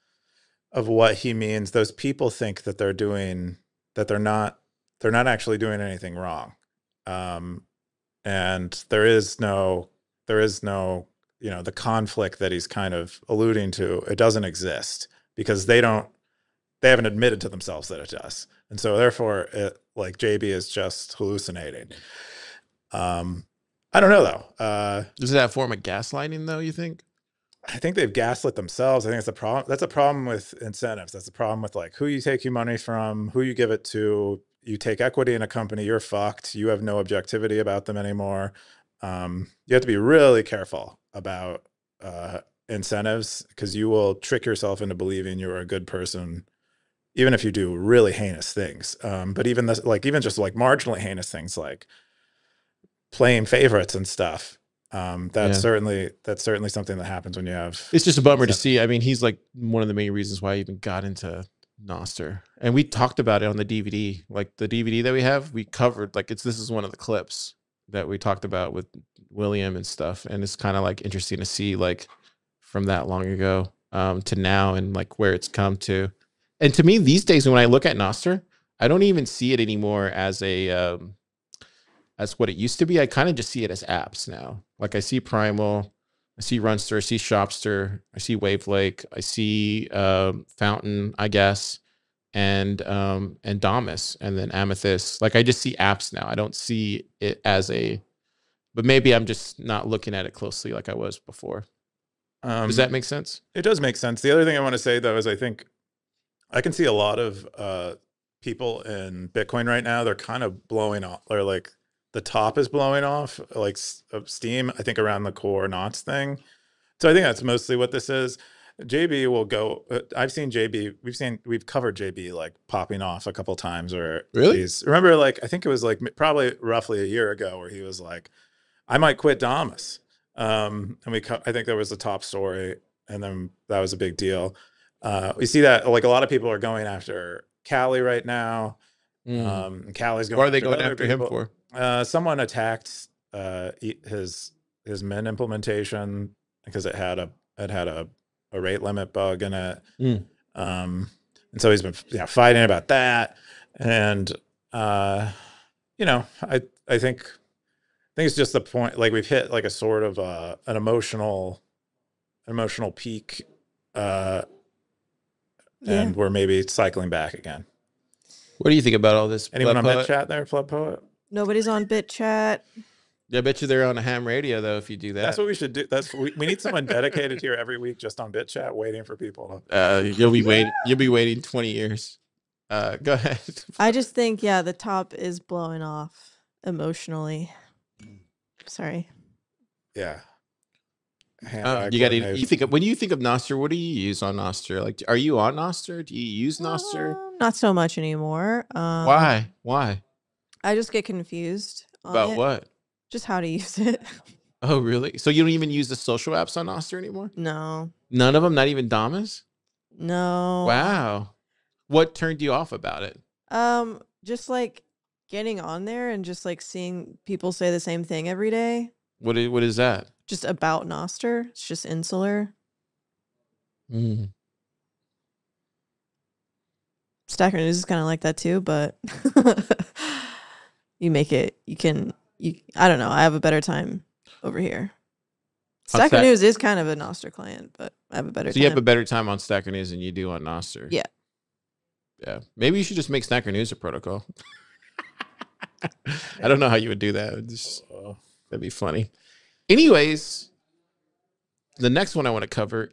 of what he means, those people think that they're doing, that they're not, they're not actually doing anything wrong. Um, and there is no, there is no, you know, the conflict that he's kind of alluding to, it doesn't exist because they don't, they haven't admitted to themselves that it does. And so therefore it, like J B is just hallucinating. Um, I don't know though. Uh, Is that a form of gaslighting though, you think? I think they've gaslit themselves. I think it's a problem. That's a problem with incentives. That's a problem with like who you take your money from, who you give it to. You take equity in a company, you're fucked. You have no objectivity about them anymore. Um, you have to be really careful about uh, incentives because you will trick yourself into believing you're a good person, even if you do really heinous things. Um, but even this, like even just like marginally heinous things like playing favorites and stuff. Um, that's Yeah. certainly that's certainly something that happens when you have. It's just a bummer to incentives. see. I mean, he's like one of the main reasons why I even got into Nostr. And we talked about it on the D V D. Like the D V D that we have, we covered, like, it's this is one of the clips that we talked about with William and stuff. And it's kind of like interesting to see like from that long ago um, to now and like where it's come to. And to me, these days, when I look at Nostr, I don't even see it anymore as a um, as what it used to be. I kind of just see it as apps now. Like I see Primal, I see Runster, I see Shopster, I see Wavelake, I see um, Fountain, I guess, and um, and Damus, and then Amethyst. Like I just see apps now. I don't see it as a. But maybe I'm just not looking at it closely like I was before. Um, Does that make sense? It does make sense. The other thing I want to say though is I think I can see a lot of uh, people in Bitcoin right now. They're kind of blowing off, or like the top is blowing off, like s- of steam. I think around the core knots thing. So I think that's mostly what this is. J B will go. Uh, I've seen J B. We've seen we've covered J B like popping off a couple times. Or Really? he's, remember, like I think it was like m- probably roughly a year ago where he was like, "I might quit Damus." Um, and we, co- I think there was a top story, and then that was a big deal. Uh, we see that like a lot of people are going after Callie right now. Mm. Um, and Callie's going. What are they after going other after him people. for? Uh, someone attacked uh, e- his his Mint implementation because it had a it had a, a rate limit bug in it. Mm. Um, and so he's been yeah fighting about that. And uh, you know, I I think I think it's just the point. Like we've hit like a sort of uh, an emotional emotional peak. Uh, Yeah. and we're maybe cycling back again. What do you think about all this? Anyone Flood on Poet? BitChat there, Flood Poet? Nobody's on BitChat. Yeah, I bet you they're on a ham radio though. If you do that, That's what we should do. That's we, we need someone dedicated here every week just on BitChat, waiting for people to. uh, you'll be waiting. You'll be waiting twenty years. Uh, go ahead. I just think, yeah, the top is blowing off emotionally. Sorry. Yeah. Hand-eye Uh, you got to. You coordination. think of, when you think of Nostr, what do you use on Nostr? Like, are you on Nostr? Do you use Nostr? Um, not so much anymore. Um, Why? Why? I just get confused on About it. what? Just how to use it. Oh, really? So you don't even use the social apps on Nostr anymore? No. None of them, not even Damas? No. Wow. What turned you off about it? Um, just like getting on there and just like seeing people say the same thing every day. What is, what is that? Just about Nostr. It's just insular. Mm. Stacker News is kind of like that too, but you make it, you can, you, I don't know. I have a better time over here. On Stacker Stack- News is kind of a Nostr client, but I have a better So time. you have a better time on Stacker News than you do on Nostr. Yeah. Yeah. Maybe you should just make Stacker News a protocol. I don't know how you would do that. It'd just, that'd be funny. Anyways, the next one I want to cover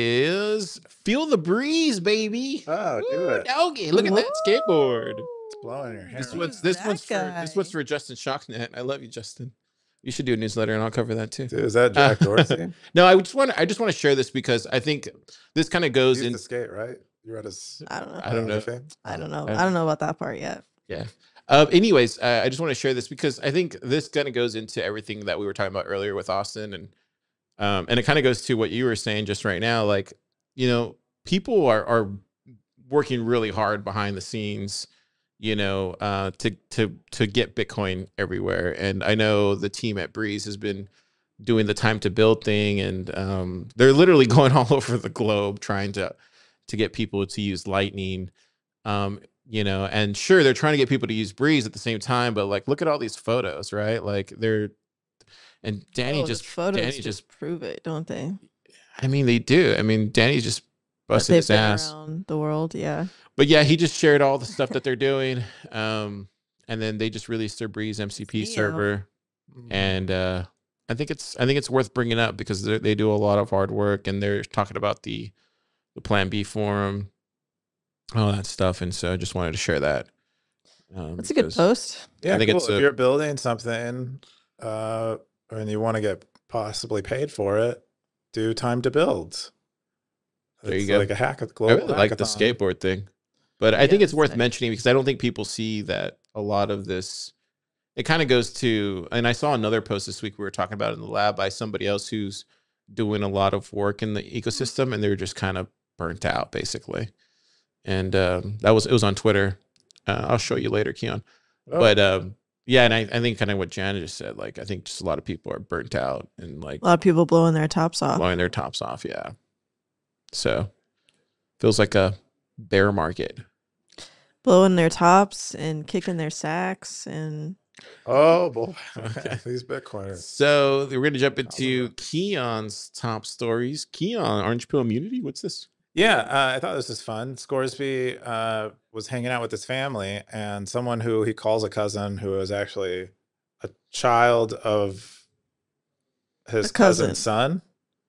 is Feel the Breeze, baby. Oh, do Ooh, it. doggy. Look at that skateboard. It's blowing your hair. This out. one's this that one's for guy? this one's for Justin Shocknet. I love you, Justin. You should do a newsletter and I'll cover that too. Dude, is that Jack Dorsey? No, I just want to I just want to share this because I think this kind of goes He's in. the skate, right? You're at his. I don't know. I don't know. Fame? I don't know. I- I don't know about that part yet. Yeah. Uh, anyways, uh, I just want to share this because I think this kind of goes into everything that we were talking about earlier with Austin, and um, and it kind of goes to what you were saying just right now. Like, you know, people are are working really hard behind the scenes, you know, uh, to to to get Bitcoin everywhere. And I know the team at Breeze has been doing the time to build thing, and um, they're literally going all over the globe trying to to get people to use Lightning. Um, you know, and sure, they're trying to get people to use Breeze at the same time, but like, look at all these photos, right? Like they're, and Danny Oh, the just, photos Danny just, just, prove it, don't they? I mean, they do. I mean, Danny just That busted they've his been ass. around the world, yeah. But yeah, he just shared all the stuff that they're doing. Um, and then they just released their Breeze M C P Theo. server. And uh, I think it's, I think it's worth bringing up because they they do a lot of hard work, and they're talking about the, the Plan B forum, all that stuff. And so I just wanted to share that. Um, That's a good because- post. Yeah, I think cool. it's if a- you're building something uh, and you want to get possibly paid for it, do time to build. There you It's go. Like a hack of I global. really like the hackathon. skateboard thing, but I think Yeah, it's worth nice. mentioning because I don't think people see that a lot of this. It kind of goes to, and I saw another post this week we were talking about in the lab by somebody else who's doing a lot of work in the ecosystem, and they're just kind of burnt out basically. And um, that was it was on Twitter. Uh, I'll show you later, Keon. Oh, But um, yeah, and I, I think kind of what Janet just said. Like I think just a lot of people are burnt out and like A lot of people blowing their tops off. blowing their tops off. Yeah. So feels like a bear market. Blowing their tops and kicking their sacks and oh boy, Okay. these Bitcoiners. So we're going to jump into Keon's top stories. Keon, Orange Pill Immunity. What's this? Yeah, uh, I thought this was fun. Scoresby uh, was hanging out with his family, and someone who he calls a cousin, who is actually a child of his A cousin. cousin's son.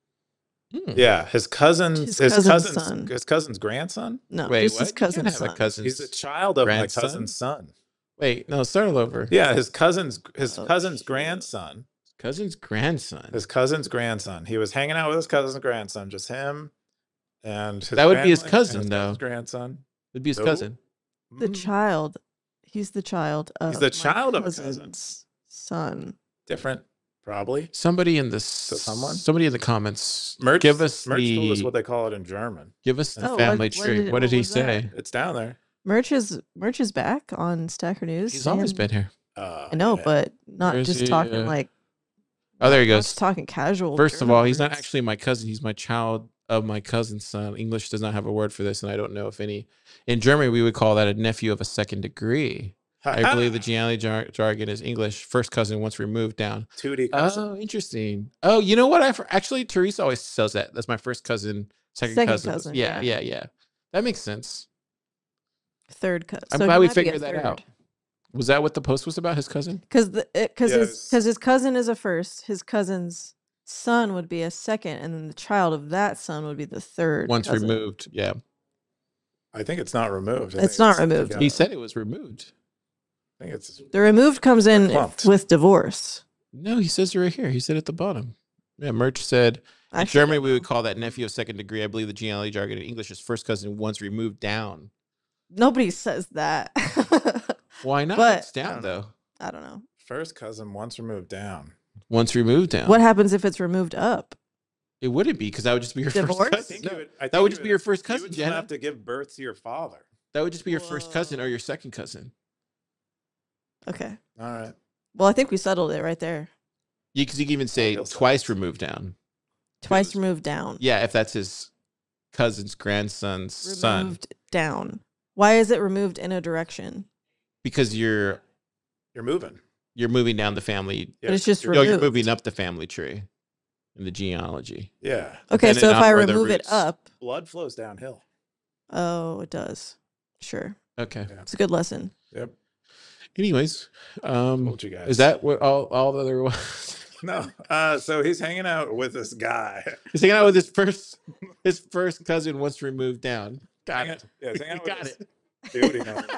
Hmm. Yeah, his cousin's His his, cousin's cousin's son. his cousin's grandson. no, Wait, just what? his You can't cousin's have a son. cousin's. He's a child of grandson? my cousin's son. Wait, no, start all over. Yeah, his cousin's his Oh, cousin's shoot. grandson. Cousin's grandson. His cousin's grandson. He was hanging out with his cousin's grandson, just him and his That would be his family and cousin, his though. cousin's grandson. Would be his No. cousin. The Mm, child. He's the child of the my child of a cousin. cousin's son. different, probably. Somebody in this. someone? Somebody in the comments. Merch, give us merch the. told us what they call it in German. give us the Oh, what- family what tree. did- what did what he was that? say? It's down there. Merch is Merch is back on Stacker News. He's always and- been here. Uh, I know, yeah. but not Where's just he, talking uh, like. Oh, there he not goes. just talking casual. First of all, he's not German words. actually my cousin. He's my child of my cousin's son. English does not have a word for this, and I don't know if any. In Germany, we would call that a nephew of a second degree. I believe the genealogy jar- jargon is English. First cousin once removed down. two D cousin. Oh, interesting. Oh, you know what? I for- actually Teresa always says that. That's my first cousin, second, Second cousin. cousin, Yeah, yeah. yeah, yeah. That makes sense. Third cousin. I'm glad we figured that out. Was that what the post was about? His cousin? Because because Yeah, his it's- because his cousin is a first. His cousin's son would be a second, and then the child of that son would be the third. Once cousin. removed. Yeah. I think it's not removed. I It's think not removed. He said it was removed. I think it's The removed comes in clumped. with divorce. No, he says it right here. He said at the bottom. Yeah, Merch said in Actually, Germany we would call that nephew of second degree. I believe the genealogy jargon in English is first cousin once removed down. Nobody says that. Why not? But- It's down I don't though. I don't know. First cousin once removed down. Once removed down. What happens if it's removed up? It wouldn't be because that would just be your Divorce? first I cousin. think No, you would, I that think would you just be your first You cousin, would still Jenna. have to give birth to your father. That would just be your first cousin Whoa. or your second cousin. Okay. All right. Well, I think we settled it right there. Yeah, because you can even say feel so. twice removed down. Twice Who's- removed down. Yeah, if that's his cousin's grandson's son. Removed down. Why is it removed in a direction? Because you're You're moving. you're moving down the family. But it's just No, you're removed. moving up the family tree in the genealogy. Yeah. Okay, Depending so if on I where the remove it roots- up, Blood flows downhill. oh, it does. Sure. Okay. Yeah. It's a good lesson. Yep. Anyways, um, Told you guys. is that what all all the other was? No. Uh, so he's hanging out with this guy. He's hanging out with his first his first cousin once removed down. Got Hanging- it. Yeah, he's hanging out Got with it. this dude he knows.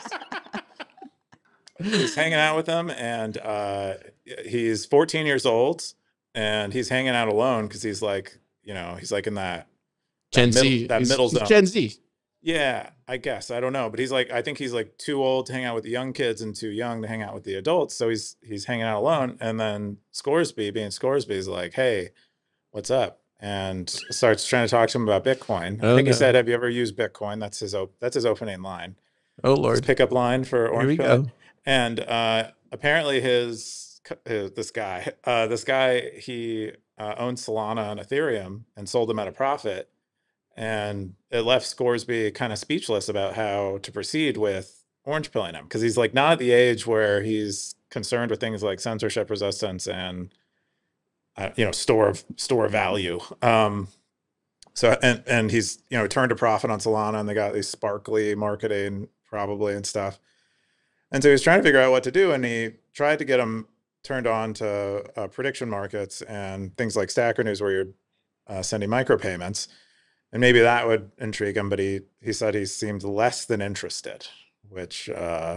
He's hanging out with them, and uh, he's fourteen years old, and he's hanging out alone because he's like, you know, he's like in that Gen middle- Z. that He's- middle he's zone. Gen Z. Yeah, I guess. I don't know. But he's like, I think he's like too old to hang out with the young kids and too young to hang out with the adults. So he's he's hanging out alone. And then Scoresby, being Scoresby, is like, hey, what's up? And starts trying to talk to him about Bitcoin. I Oh, think he no. said, have you ever used Bitcoin? That's his op- that's his opening line. Oh His Lord. pickup line for Here we Orange Pill. go. And uh, apparently his, cu- his this guy, uh, this guy, he uh, owned Solana and Ethereum and sold them at a profit. And it left Scoresby kind of speechless about how to proceed with orange pilling him because he's like not at the age where he's concerned with things like censorship resistance and uh, you know store of store value. Um, so and and he's you know turned a profit on Solana and they got these sparkly marketing probably and stuff. And so he was trying to figure out what to do and he tried to get him turned on to uh, prediction markets and things like Stacker News where you're uh, sending micropayments. And maybe that would intrigue him, but he, he said he seemed less than interested, which uh,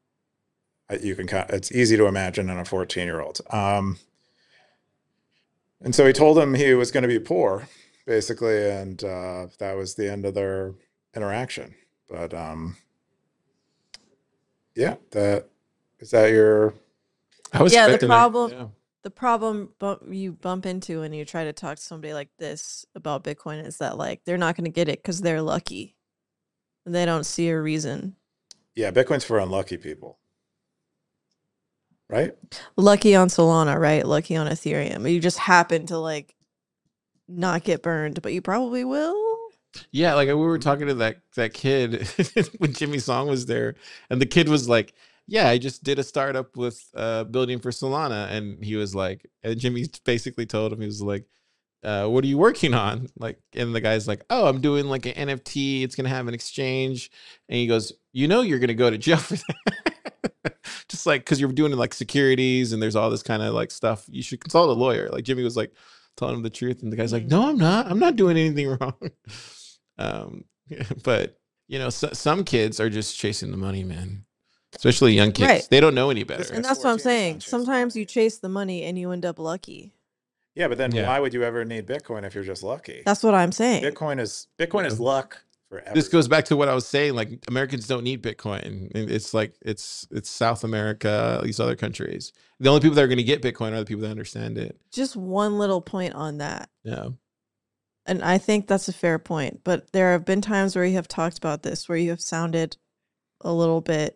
you can kind it's easy to imagine in a fourteen year old. Um, and so he told him he was going to be poor, basically, and uh, that was the end of their interaction. But um, yeah, that is that your I was Yeah, the expecting that. problem- Yeah. The problem bu- you bump into when you try to talk to somebody like this about Bitcoin is that like they're not going to get it because they're lucky. And they don't see a reason. yeah Bitcoin's for unlucky people, right? Lucky on Solana, right? Lucky on Ethereum. You just happen to like not get burned, but you probably will. Yeah, like we were talking to that that kid when Jimmy Song was there, and the kid was like, "Yeah, I just did a startup with uh, building for Solana," and he was like, and Jimmy basically told him he was like, uh, "What are you working on?" Like, and the guy's like, "Oh, I'm doing like an N F T. It's gonna have an exchange," and he goes, "You know, you're gonna go to jail for that." Just like because you're doing like securities and there's all this kind of like stuff. You should consult a lawyer. Like Jimmy was like telling him the truth, and the guy's like, Mm. "No, I'm not. I'm not doing anything wrong." Um, but you know, so, some kids are just chasing the money, man. Especially young kids. Right. They don't know any better. Listen, And It's that's what I'm fourteen, saying. not chasing Sometimes money. you chase the money and you end up lucky. Yeah, but then Yeah. why would you ever need Bitcoin if you're just lucky? That's what I'm saying. Bitcoin is Bitcoin is luck for everything. This goes back to what I was saying. Like Americans don't need Bitcoin. And It's like it's it's South America, these other countries. The only people that are going to get Bitcoin are the people that understand it. Just one little point on that. Yeah. And I think that's a fair point. But there have been times where you have talked about this, where you have sounded a little bit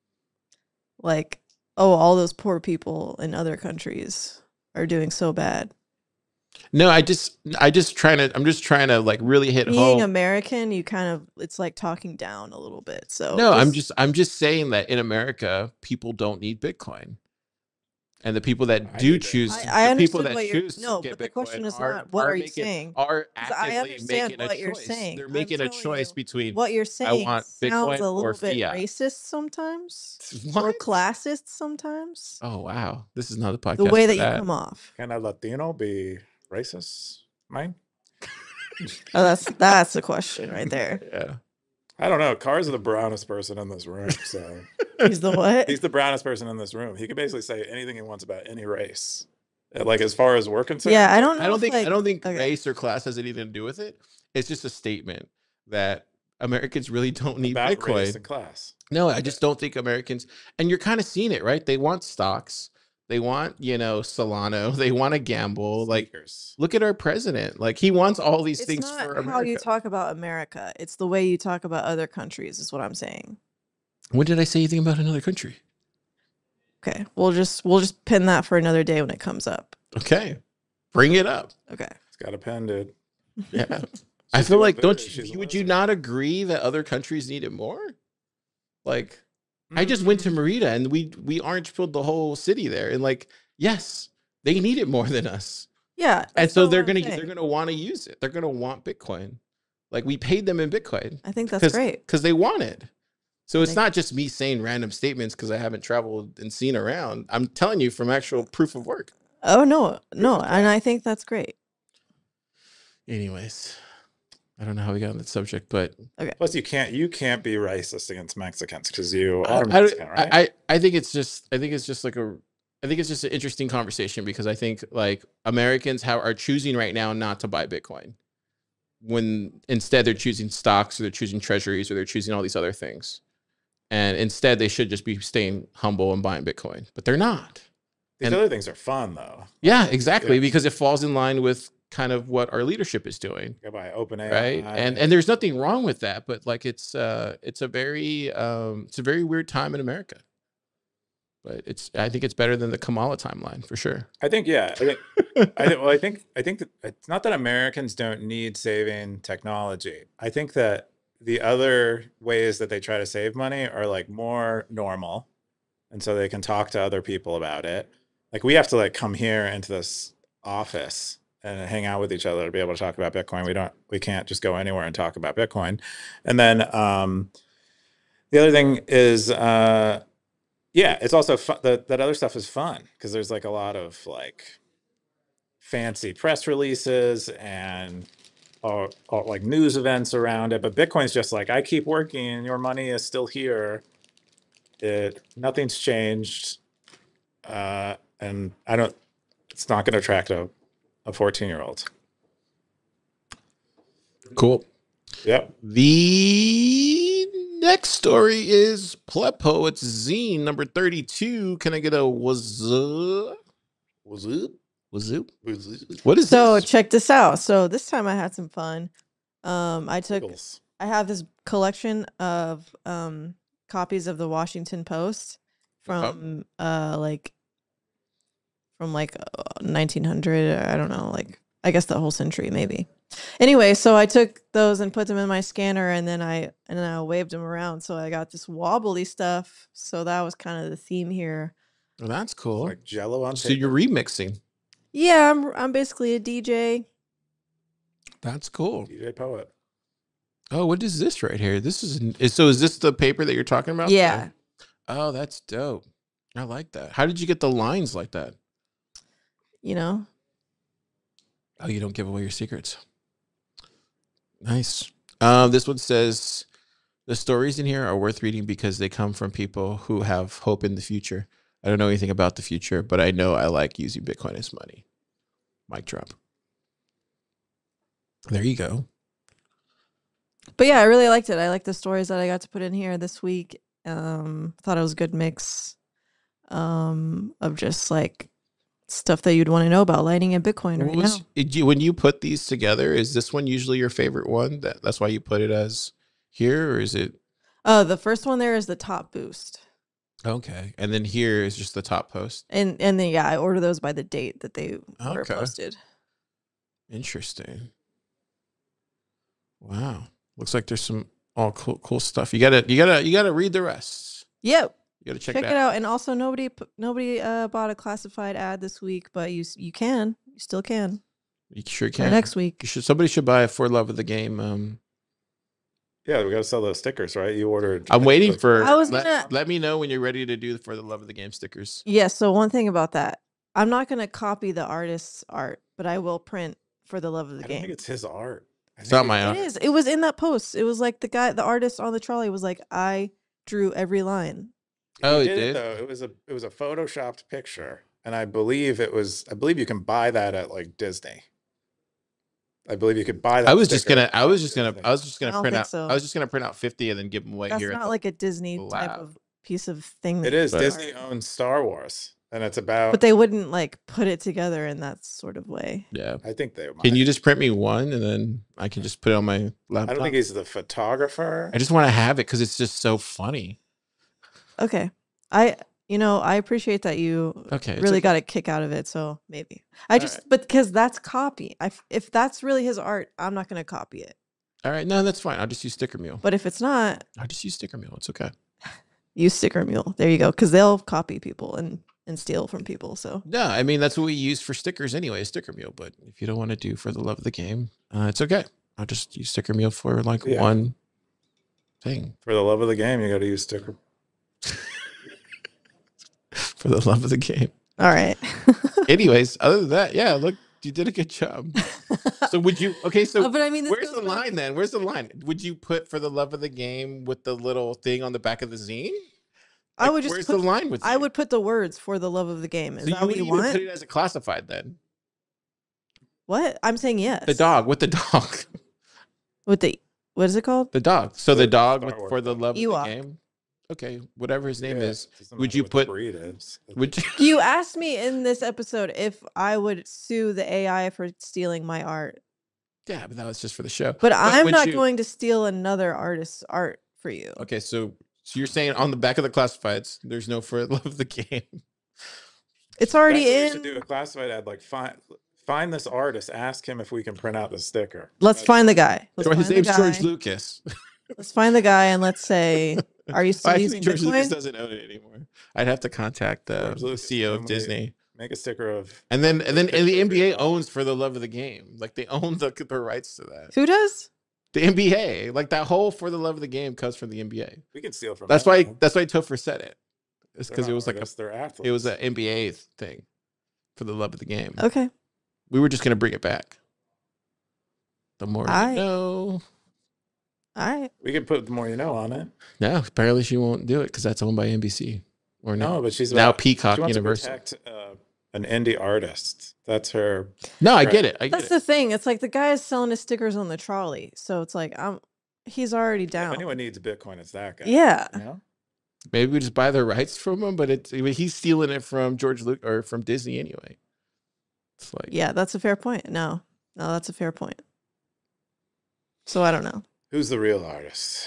like, oh, all those poor people in other countries are doing so bad. No, I just I just trying to I'm just trying to like really hit Being home. American, you kind of, it's like talking down a little bit. So No, I'm just I'm just saying that in America, people don't need Bitcoin. And the people that I do need it. choose, I- I the people understood that what you're- choose to no, get but the Bitcoin question is are, not, what are you making, saying? Are 'Cause I actively understand making a what you're choice. saying. They're I'm making a telling choice you, between What you're saying want sounds Bitcoin a little or bit fiat. racist sometimes, or What? classist sometimes. Oh wow, this is not the podcast. The way for that you come off. Can a Latino be racist? Mine? Oh, that's that's the question right there. Yeah. I don't know. Carr's the brownest person in this room, so He's the what? he's the brownest person in this room. He can basically say anything he wants about any race. Uh, Like as far as we're concerned. Yeah, I don't know. I don't if, think like, I don't think okay. race or class has anything to do with it. It's just a statement that Americans really don't need About Bitcoin. race and class. No, I just don't think Americans, and you're kind of seeing it, right? They want stocks. They want, you know, Solano. They want to gamble. Like, Sneakers. look at our president. Like, he wants all these It's things not for how America. you talk about America. It's the way you talk about other countries, is what I'm saying. When did I say anything about another country? Okay, we'll just we'll just pin that for another day when it comes up. Okay, bring it up. Okay. It's got a pen, dude. Yeah, I She's feel doing like, good. don't She's you? a Would you lesser. not agree that other countries need it more? Like, I just went to Merida and we we orange pilled the whole city there, and like, yes, they need it more than us. Yeah. And that's so not they're what I'm gonna saying. they're gonna want to use it. They're gonna want Bitcoin. Like, we paid them in Bitcoin I think that's great. because they want it. So it's Thank- not just me saying random statements because I haven't traveled and seen around. I'm telling you from actual proof of work. Oh no, no, and I think that's great. Anyways, I don't know how we got on that subject, but Plus, you can't you can't be racist against Mexicans because you I, are I, Mexican, right? I, I think it's just I think it's just like a I think it's just an interesting conversation because I think like Americans how are choosing right now not to buy Bitcoin when instead they're choosing stocks or they're choosing treasuries or they're choosing all these other things. And instead they should just be staying humble and buying Bitcoin, but they're not. These and- other things are fun though. Yeah, exactly, Yeah. because it falls in line with kind of what our leadership is doing. Go by OpenAI, Right. And and there's nothing wrong with that, but like it's uh it's a very um it's a very weird time in America. But it's I think it's better than the Kamala timeline for sure. I think yeah. I think I think well I think I think that it's not that Americans don't need saving technology. I think that the other ways that they try to save money are like more normal, and so they can talk to other people about it. Like we have to like come here into this office and hang out with each other to be able to talk about Bitcoin. We don't we can't just go anywhere and talk about Bitcoin. And then um, the other thing is uh, yeah, it's also fun. That that other stuff is fun because there's like a lot of like fancy press releases and all, all like news events around it. But Bitcoin's just like I keep working, your money is still here. It nothing's changed, uh, and I don't. It's not going to attract a a fourteen year old. Cool. Yep. The next story is Pleb Poets Zine number thirty-two. Can I get a what's up? What's up? What's up? What's up? What is So this? check this out. So this time I had some fun. Um, I took Pickles. I have this collection of um copies of the Washington Post from uh like from like uh, nineteen hundred. I don't know, like I guess the whole century maybe. Anyway, so I took those and put them in my scanner, and then I and then I waved them around. So I got this wobbly stuff. So that was kind of the theme here. Oh, that's cool. Like Jello on So paper. you're remixing. Yeah, I'm I'm basically a D J. That's cool. D J Poet. Oh, what is this right here? This is, is so. Is this the paper that you're talking about? Yeah. Oh, that's dope. I like that. How did you get the lines like that? You know, Oh, you don't give away your secrets. Nice. Um, this one says the stories in here are worth reading because they come from people who have hope in the future. I don't know anything about the future, but I know I like using Bitcoin as money. Mic drop. There you go. but yeah, I really liked it. I like the stories that I got to put in here this week. Um, thought it was a good mix um, of just like stuff that you'd want to know about lighting in Bitcoin What right was- now. did you- when you put these together, is this one usually your favorite one? That that's why you put it as here, or is it Oh, the first one there is the top boost, okay? And then here is just the top post. and and then yeah, I order those by the date that they were Okay. posted. Interesting. Wow. Looks like there's some all cool cool stuff. You gotta you gotta you gotta read the rest. Yep, You gotta check, check it it out. out. And also, nobody p- nobody uh, bought a classified ad this week, but you s- you can, you still can. You sure Or can. next week. You should. Somebody should buy it for love of the game. Um, Yeah, we got to sell those stickers, right? You ordered. I'm waiting for. I was let, gonna- let me know when you're ready to do the for the love of the game stickers. Yes. So one thing about that, I'm not gonna copy the artist's art, but I will print for the love of the I don't think game. it's his art. I It's think not my It art. is. It was in that post. It was like the guy, the artist on the trolley was like, I drew every line. Oh, He it did did? though. It was a it was a photoshopped picture, and I believe it was. I believe you can buy that at like Disney. I believe you could buy that. I was just sticker. gonna. I was just gonna. I was just I gonna don't print think out. so. I was just gonna print out fifty and then give them away That's here. at not the like a Disney type lab. of piece of thing. It that is. you Disney start. owns Star Wars, and it's about. But they wouldn't like put it together in that sort of way. Yeah. I think they might. Can you just print me one and then I can just put it on my laptop? I don't think he's the photographer. I just want to have it because it's just so funny. Okay. I you know, I appreciate that you Okay. it's really okay. got a kick out of it, so maybe. I All just right. but because that's copy. I f- if that's really his art, I'm not gonna copy it. All right. No, that's fine. I'll just use Sticker Mule. But if it's not, I'll just use Sticker Mule. It's okay. use Sticker Mule. There you go. Because they'll copy people and and steal from people. So No, I mean that's what we use for stickers anyway, Sticker Mule. But if you don't want to do for the love of the game, uh, it's okay. I'll just use Sticker Mule for like Yeah. one thing. For the love of the game, you got to use sticker. For the love of the game. all right. Anyways, other than that, yeah, look, you did a good job. So would you? Okay, so Oh, but I mean, this where's goes the back- line then? Where's the line? Would you put for the love of the game with the little thing on the back of the zine? I Like, would just Where's put, the line with? I you? would put the words for the love of the game. Is So that you what would you even want? put it as a classified then? What? I'm saying yes. The dog with the dog, with the what is it called? the dog. So the The dog Star with, Wars for the dog. love Ewok. of the game. Okay, whatever his name Yeah, is. it doesn't would matter you what the put- breed is. Would you? You asked me in this episode if I would sue the A I for stealing my art, Yeah, but that was just for the show. but I'm would not you- going to steal another artist's art for you. Okay, so so you're saying on the back of the classifieds, there's no for the love of the game. It's already That's what we should do a in. classified ad. Like find find this artist. Ask him if we can print out the sticker. Let's find the guy. Let's Or his find the name's George guy. Lucas. Let's find the guy and let's say, are you still Actually, using George Lucas Bitcoin? doesn't own it anymore. I'd have to contact the, George the Lucas, C E O of somebody- Disney. Make a sticker of. And then and then and the N B A owns for the love of the game. Like they own the, the rights to that. Who does? The N B A, like that whole for the love of the game comes from the N B A. We can steal from. That's them. why that's why Topher said it. It's They're because it not was like a, artists, they're athletes. it was an N B A thing for the love of the game. Okay. We were just gonna bring it back. The more I- you know. All right. We could put the more you know on it. No, apparently she won't do it because that's owned by N B C. Or No, no. but she's Now about, Peacock she wants Universal. to protect uh, an indie artist. That's her. No, I Right. get it. I get That's it. the thing. It's like the guy is selling his stickers on the trolley. So it's like, I'm, he's already If down. anyone needs Bitcoin, it's that guy. Yeah. You know? Maybe we just buy the rights from him, but it's I mean, he's stealing it from George Luke or from Disney anyway. It's like Yeah, that's a fair point. No, no, that's a fair point. So I don't know. Who's the real artist?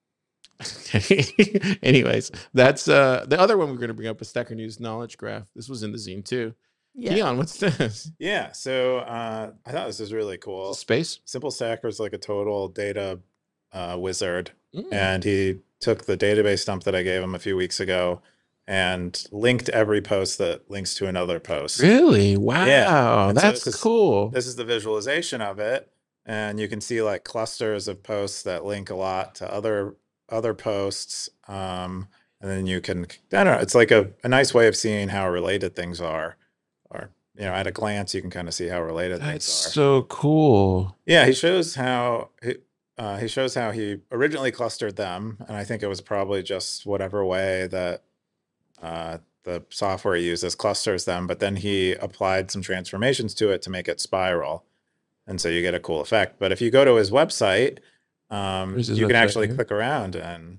Anyways, that's uh the other one we're gonna bring up is Stacker News Knowledge Graph. This was in the zine too. Yeah. Keon, what's this? Yeah. So uh, I thought this was really cool. Space? Simple Stacker is like a total data uh, wizard, Mm. and he took the database dump that I gave him a few weeks ago and linked every post that links to another post. Really? Wow. And so That's this- cool. This is the visualization of it, and you can see like clusters of posts that link a lot to other other posts. Um, and then you can, I don't know, it's like a, a nice way of seeing how related things are, or you know, at a glance, you can kind of see how related That's things are. so cool. Yeah, he shows how he, uh, he shows how he originally clustered them, and I think it was probably just whatever way that uh, the software he uses clusters them. But then he applied some transformations to it to make it spiral, and so you get a cool effect. But if you go to his website, um, Where's his you can website actually here? click around and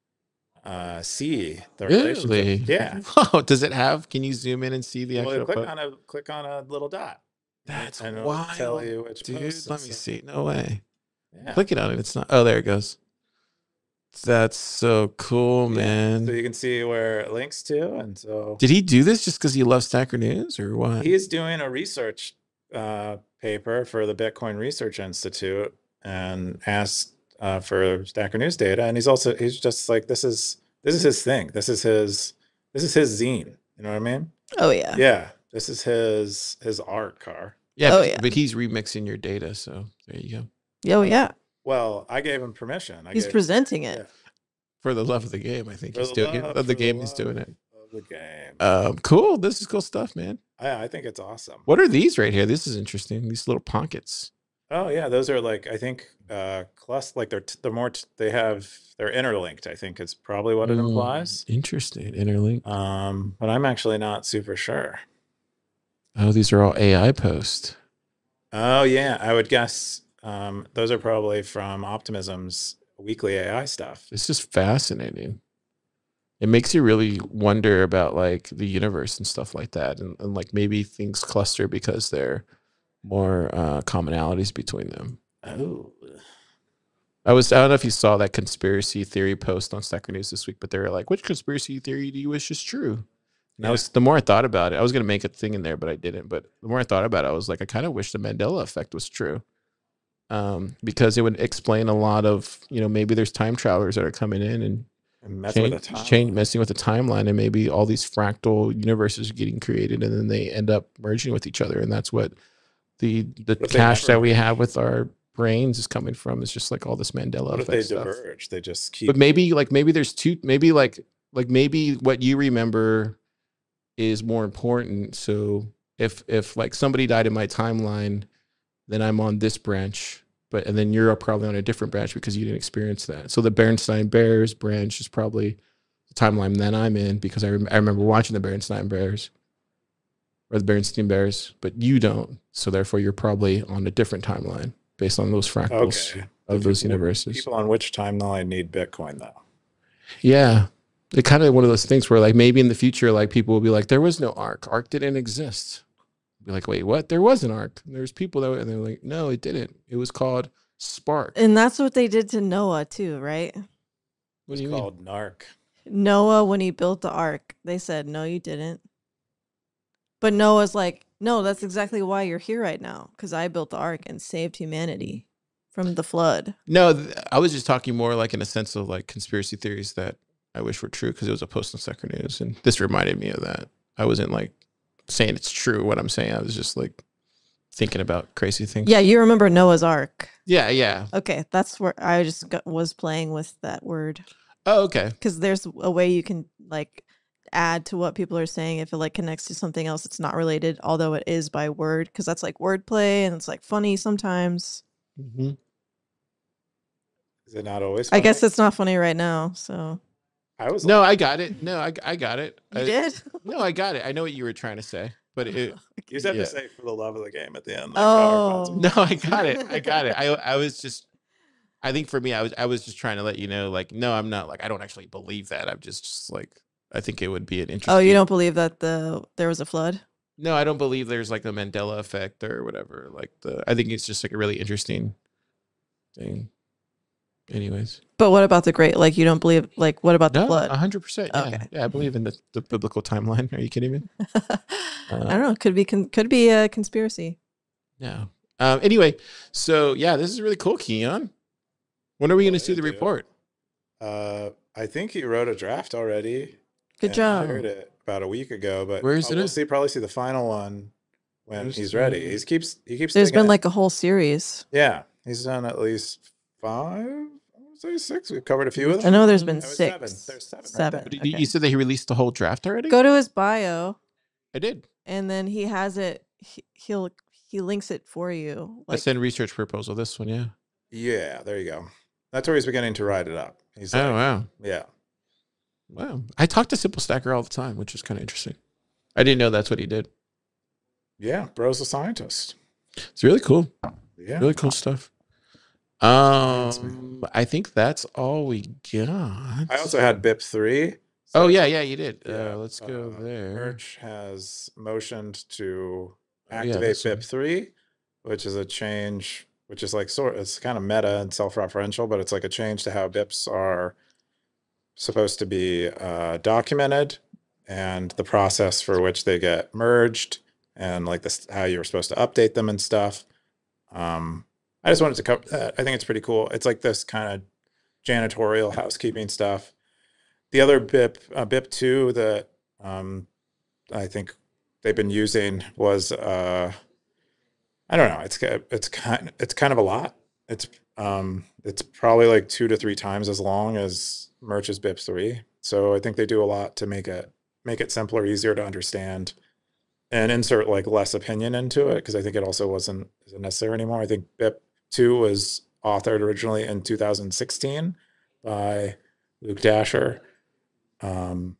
uh, see the relationship. Really? Yeah. Wow. Does it have? Can you zoom in and see the Well, actual click post? on a click on a little dot. That's and it'll tell wild, you which dude. posts Let and me stuff. see. No way. Yeah. Clicking on it. It's not. Oh, there it goes. That's so cool, Yeah. man. So you can see where it links to, and so Did he do this just because he loves Stacker News or what? he's doing a research uh, paper for the Bitcoin Research Institute and asked uh, for Stacker News data, and he's also he's just like this is this is his thing. This is his this is his zine. You know what I mean? Oh yeah. Yeah. This is his his art car. yeah, Oh, but, yeah. but he's remixing your data, so there you go. Oh yeah. Well, I gave him permission. I He's gave, presenting it. yeah. For the love of the game, I think For he's the doing it. love- Of the for the game, he's doing love it. of the game. Um, cool. This is cool stuff, man. I, I think it's awesome. What are these right here? This is interesting. These little pockets. Oh yeah, those are like I think uh clus like they're t- they're more t- they have they're interlinked. I think is probably what it Mm, implies. Interesting. Interlink. Um, but I'm actually not super sure. Oh, these are all A I posts. Oh yeah, I would guess um, those are probably from Optimism's weekly A I stuff. It's just fascinating. It makes you really wonder about like the universe and stuff like that, and, and like maybe things cluster because there are more uh, commonalities between them. Oh, I was I don't know if you saw that conspiracy theory post on Stacker News this week, but they were like, "Which conspiracy theory do you wish is true?" And I Yeah. was the more I thought about it, I was gonna make a thing in there, but I didn't. But the more I thought about it, I was like, I kind of wish the Mandela effect was true, um, because it would explain a lot of, you know, maybe there's time travelers that are coming in and and mess change, with the time. change messing with the timeline, and maybe all these fractal universes are getting created, and then they end up merging with each other, and that's what the the What if they cache never that we merge? have with our brains is coming from. It's just like all this Mandela What if effect they stuff. diverge? They just keep. But maybe like maybe there's two, maybe like like maybe what you remember is more important. So if if like somebody died in my timeline, then I'm on this branch, but and then you're probably on a different branch because you didn't experience that. So the Bernstein Bears branch is probably the timeline that I'm in because I, rem- I remember watching the Bernstein Bears or the Bernstein Bears, but you don't. So therefore you're probably on a different timeline based on those fractals Okay. of The those people- universes. People on which timeline need Bitcoin though? Yeah. It kind of one of those things where like maybe in the future, like people will be like, there was no ARC. ARC didn't exist. Be like, wait, what? There was an ARC. There's people that, and they're like, no, it didn't. It was called Spark. And that's what they did to Noah too, right? What It's do you mean? called Narc. Noah, when he built the ark, they said, no, you didn't. But Noah's like, no, that's exactly why you're here right now, because I built the ark and saved humanity from the flood. No, th- I was just talking more like in a sense of like conspiracy theories that I wish were true because it was a post on Stacker News, and this reminded me of that. I wasn't like saying it's true what I'm saying. I was just like thinking about crazy things. Yeah, you remember Noah's ark. Yeah, yeah. Okay, that's where I just got, was playing with that word, Oh, okay. because there's a way you can like add to what people are saying if it like connects to something else that's not related, although it is by word, because that's like wordplay and it's like funny sometimes. Mm-hmm. Is it not always? I funny? guess it's not funny right now, so I was No, I got it. No, I, I got it. you I, did. No, I got it. I know what you were trying to say, but it. You just have yeah. to say for the love of the game at the end. Like Oh. Power No, I got it. I got it. I I was just. I think for me, I was I was just trying to let you know, like, no, I'm not like I don't actually believe that. I'm just, just like I think it would be an interesting. Oh, you don't believe that the there was a flood? No, I don't believe there's like the Mandela effect or whatever. Like the, I think it's just like a really interesting thing. Anyways, But what about the great? Like, you don't believe? Like, what about the no, flood? a hundred percent. Yeah, Okay. yeah, I believe in the, the biblical timeline. Are you kidding me? I don't know. Could be con- could be a conspiracy. No. Um. Anyway, so yeah, this is really cool, Keon. When are we going to Well, see the dude. report? Uh, I think he wrote a draft already. Good and job. I heard it about a week ago, but Where is uh, it We'll at? see. Probably see the final one when Where's he's the- ready. He keeps. He keeps. There's taking been it- like a whole series. Yeah, he's done at least five. I would say six. We've covered a few of I them. know there's been That was six. seven. There's seven right Seven. there. But you- Okay. You said that he released the whole draft already. Go to his bio, I did. and then he has it. He, he'll he links it for you. I Like, sent research proposal. This one, yeah. Yeah, there you go. That's where he's beginning to write it up. He's Oh like, wow. yeah. Wow. I talk to Simple Stacker all the time, which is kind of interesting. I didn't know that's what he did. Yeah, bro's a scientist. It's really cool. Yeah. Really cool stuff. That's Um, I think that's all we got. I also had B I P three. Oh yeah, yeah, you did. Yeah, Uh, let's go uh, there. Merch has motioned to Oh, yeah, activate this B I one. P three, which is a change, which is like sort it's kind of meta and self-referential, but it's like a change to how B I Ps are supposed to be uh, documented and the process for which they get merged and like this how you're supposed to update them and stuff. Um, I just wanted to cover that. I think it's pretty cool. It's like this kind of janitorial housekeeping stuff. The other B I P, uh, B I P two that um, I think they've been using was uh, I don't know. It's ki- it's kind it's kind of a lot. It's um, it's probably like two to three times as long as Merch's B I P three. So I think they do a lot to make it make it simpler, easier to understand, and insert like less opinion into it because I think it also wasn't isn't necessary anymore. I think B I P two was authored originally in two thousand sixteen by Luke Dasher. Um,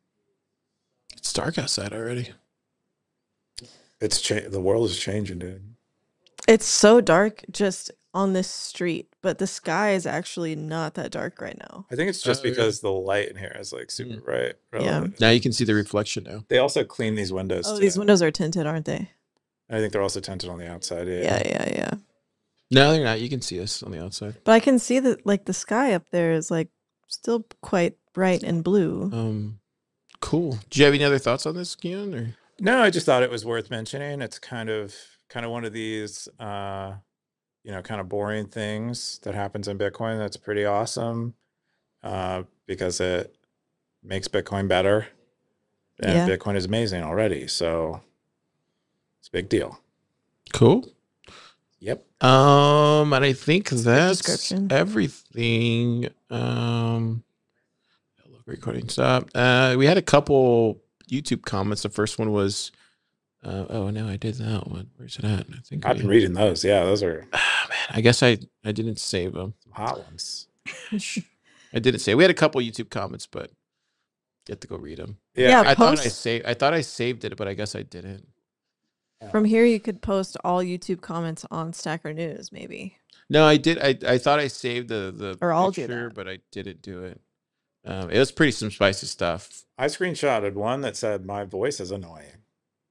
It's dark outside already. it's cha- the world is changing, dude. It's so dark just on this street, but the sky is actually not that dark right now. I think it's just Oh, really? because the light in here is like super Mm. bright. Yeah. relative. Now you can see the reflection now. They also clean these windows. Oh, too. these windows are tinted, aren't they? I think they're also tinted on the outside. Yeah. Yeah, yeah, yeah. No, they're not. You can see us on the outside. But I can see that like the sky up there is like still quite bright and blue. Um, cool. Do you have any other thoughts on this, Keon? Or No, I just thought it was worth mentioning. It's kind of kind of one of these uh you know, kind of boring things that happens in Bitcoin that's pretty awesome. Uh because it makes Bitcoin better. And Yeah. Bitcoin is amazing already. So it's a big deal. cool. Yep. Um, and I think that's description. everything. Um, hello, recording stop. Uh, we had a couple YouTube comments. The first one was, uh, oh no, I did that one. Where's it at? I think I've I, been reading those. Yeah, those are Ah, man, I guess I I didn't save them. some hot ones. I didn't say we had a couple YouTube comments, but you have to go read them. Yeah, I thought I post- saved. I thought I saved it, but I guess I didn't. From here, you could post all YouTube comments on Stacker News, maybe. No, I did. I I thought I saved the the Or I'll do picture, that. but I didn't do it. Um, it was pretty some spicy stuff. I screenshotted one that said my voice is annoying.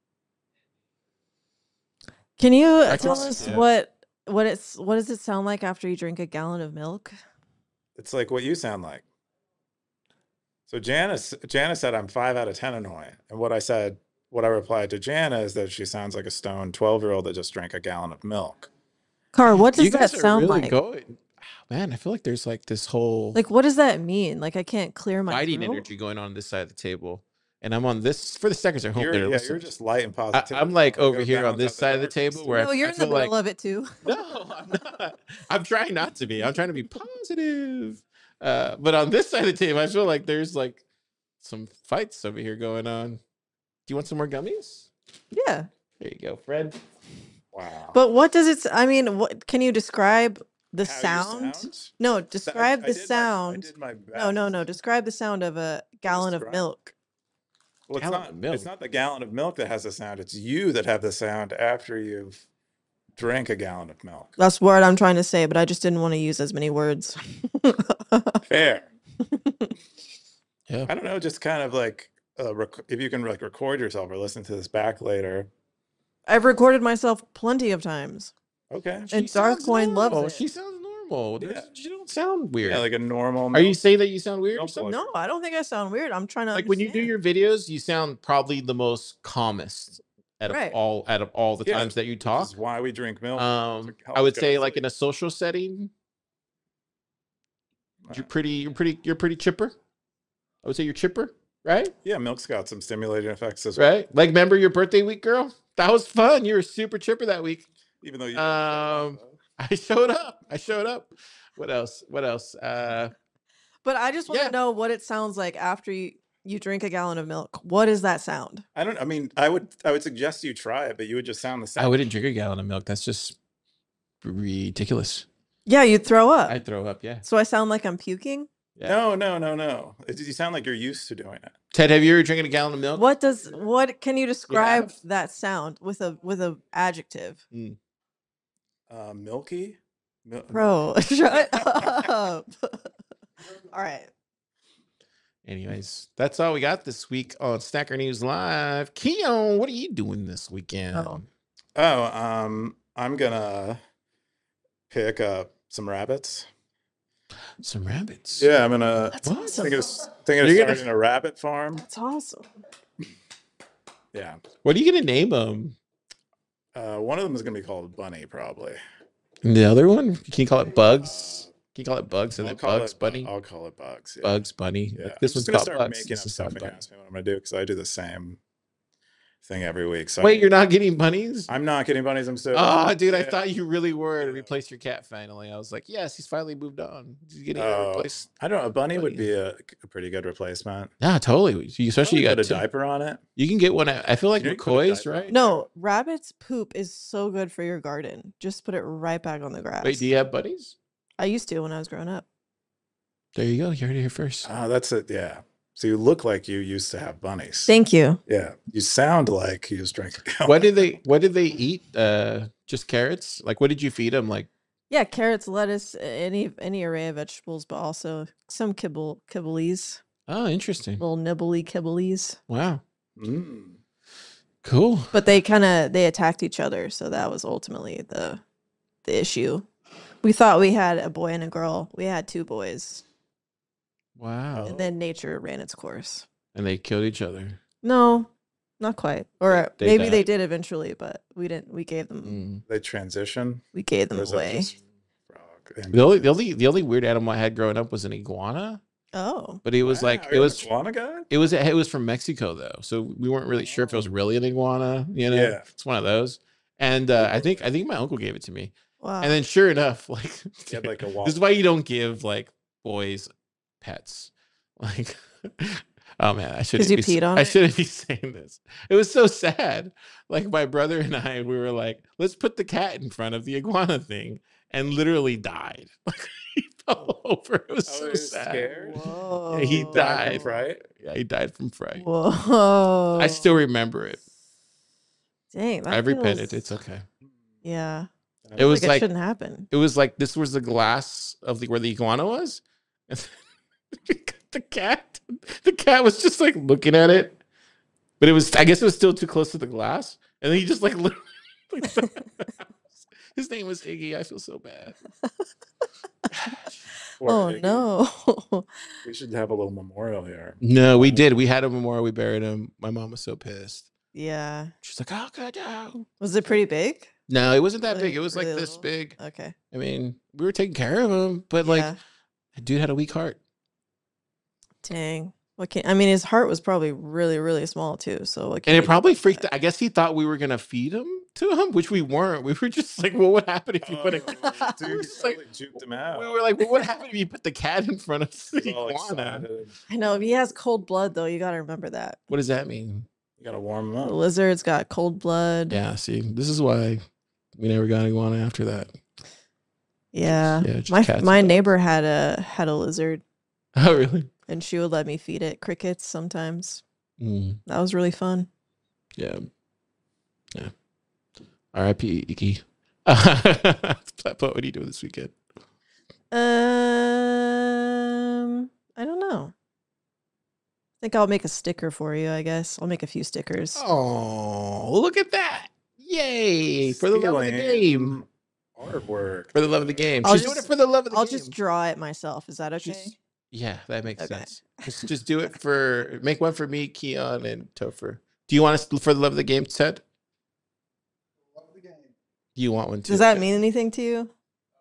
Can you I tell can us see it. what what it's what does it sound like after you drink a gallon of milk? It's like what you sound like. So Janice Janice said I'm five out of ten annoying. And what I said, what I replied to Jana is that she sounds like a stoned twelve year old that just drank a gallon of milk. Car, what does you guys that are sound really like? going. Man, I feel like there's like this whole Like, what does that mean? Like, I can't clear my fighting throat? energy going on, on this side of the table, and I'm on this for the seconds at home. You're, that are yeah, listening. you're just light and I, positive. I'm like over here on this side of the table where No, I, you're I in the feel middle like of it too. no, I'm not. I'm trying not to be. I'm trying to be positive. Uh, but on this side of the table, I feel like there's like some fights over here going on. Do you want some more gummies? Yeah. There you go, friend. Wow. But what does it? s- I mean, what can you describe the How you sound? sound? No, I- describe I the did my- I sound. did my No, no, best. no. Describe the sound of a gallon of Describe. milk. Well, it's Gallon not. of milk. It's not the gallon of milk that has the sound. It's you that have the sound after you've drank a gallon of milk. That's what I'm trying to say, but I just didn't want to use as many words. Fair. Yeah. I don't know. Just kind of like uh, rec- if you can like record yourself or listen to this back later. I've recorded myself plenty of times. Okay. And sounds Darkcoin loves normal. it. She sounds normal. Yeah. There's- She don't sound weird. Yeah, like a normal. Are you milk- saying that you sound weird? or Milk something? plug. No, I don't think I sound weird. I'm trying to Like when you do understand. your videos, you sound probably the most calmest out of Right. all out of all the Yeah, times that you This talk. is why we drink milk. Um, to I help would us say go to like in sleep. a social setting, you're Uh, pretty, you're pretty, you're pretty chipper. I would say you're chipper, right? Yeah, milk's got some stimulating effects as well. Right? Like, remember your birthday week, girl? That was fun. You were super chipper that week. Even though you. Um, I showed up. I showed up. What else? What else? Uh, But I just want to Yeah. know what it sounds like after you, you drink a gallon of milk. What is that sound? I don't. I mean, I would. I would suggest you try it, but you would just sound the same. I wouldn't drink a gallon of milk. That's just ridiculous. Yeah, you'd throw up. I'd throw up. Yeah. So I sound like I'm puking. Yeah. No, no, no, no. It, you sound like you're used to doing it. Ted, have you ever drinking a gallon of milk? What does what can you describe have? that sound with a with a adjective? Uh, milky. Mil- Bro, shut up. All right. Anyways, that's all we got this week on Stacker News Live. Keon, what are you doing this weekend? Oh. Oh, um, I'm gonna pick up some rabbits. Some rabbits. Yeah, I'm gonna. That's What? awesome. Thinking of, thinking of You're gonna- starting a rabbit farm. That's awesome. Yeah. What are you gonna name them? Uh, one of them is gonna be called Bunny, probably. And the other one? Can you call it Bugs? Can you call it Bugs and I'll then call Bugs it, Bu- Bunny? I'll call it Bugs. Yeah. Bugs Bunny. Yeah. Like, this I'm one's just gonna called start Bugs. making This up is stuff called when you Bunny. ask me what I'm gonna do because I do the same thing every week. So Wait, you're not getting bunnies? I'm not getting bunnies. I'm so. Oh, dude, I Yeah. thought you really were to Yeah. replace your cat finally. I was like, yes, he's finally moved on. He's getting Oh, replaced. I don't know. A bunny would Bunny. be a, a pretty good replacement. Yeah, totally. You- Especially you Put got a two- diaper on it. You can get one. At, I feel like You know you can put a McCoy's, diaper on right? it. No, rabbit's poop is so good for your garden. Just put it right back on the grass. Wait, do you have buddies? I used to when I was growing up. There you go. You heard it here first. Oh, that's it. Yeah. So you look like you used to have bunnies. Thank you. Yeah, you sound like he was drinking. What did they What did they eat? Uh, just carrots? Like, what did you feed them? Like, Yeah, carrots, lettuce, any any array of vegetables, but also some kibble kibblies, oh, interesting. little nibbly kibblies. Wow, Mm. cool. But they kind of they attacked each other, so that was ultimately the the issue. We thought we had a boy and a girl. We had two boys, Wow. and then nature ran its course. And they killed each other. No, not quite. Or They maybe they died. did eventually, but we didn't. We gave them. Mm. They transition. We gave them Or is that away. just frog? And- The only, the only, the only weird animal I had growing up was an iguana, Oh, but it was Wow, like you're it an was, iguana guy. it was, it was from Mexico though, so we weren't really sure if it was really an iguana. You know, Yeah. it's one of those. And uh, I think, I think my uncle gave it to me. wow. And then sure enough, like, He had like a wall. this is why you don't give like boys pets. Like, oh man, I shouldn't you be. peed on I it? shouldn't be saying this. It was so sad. Like my brother and I, we were like, let's put the cat in front of the iguana thing, and literally died. Like he fell over. It was Oh, so he was sad. scared? Whoa. Yeah, he Died died. from fright. Yeah, he died from fright. Whoa. I still remember it. Dang. That I repented. feels- It's okay. Yeah. It was like, like it shouldn't happen. it was like this was the glass of the where the iguana was. The cat, the cat was just like looking at it, but it was, I guess it was still too close to the glass, and then he just like literally, like, his name was Iggy. I feel so bad. Poor Oh Iggy. no. We should have a little memorial here. No, we did. We had a memorial. We buried him. My mom was so pissed. Yeah. She's like, "How could you?" Was it pretty big? No, it wasn't that Really- big. It was like really this little? big. Okay. I mean, we were taking care of him, but like, Yeah. the dude had a weak heart. Dang. What can I mean? His heart was probably really, really small too. So what can And you it do probably about freaked. that? I guess he thought we were gonna feed him to him, which we weren't. We were just like, "What would happen if you put a?" Oh, We dude, were you just like, totally juked him out. we were like, "What would happen if you put the cat in front of the He's all iguana?" excited. I know if he has cold blood though. You got to remember that What does that mean? You gotta warm him the up. lizard's got cold blood. Yeah, see, this is why we never got iguana after that. Yeah. Yeah, just my cats my and dogs. neighbor had a had a lizard, Oh, really? and she would let me feed it crickets sometimes. Mm, That was really fun. yeah, yeah. R I P Iki. What are you doing this weekend? Um, I don't know. I think I'll make a sticker for you. I guess I'll make a few stickers. Oh, look at that! Yay! For the love of the Stealing game. Artwork. For the love of the game. I'll She's doing just- it for the love of the I'll game. just draw it myself. Is that okay? She's- Yeah, that makes Okay. sense. Just, just do it for make one for me, Keon, and Topher. Do you want us for the love of the game, Ted? Do you want one too? Does that Okay. mean anything to you?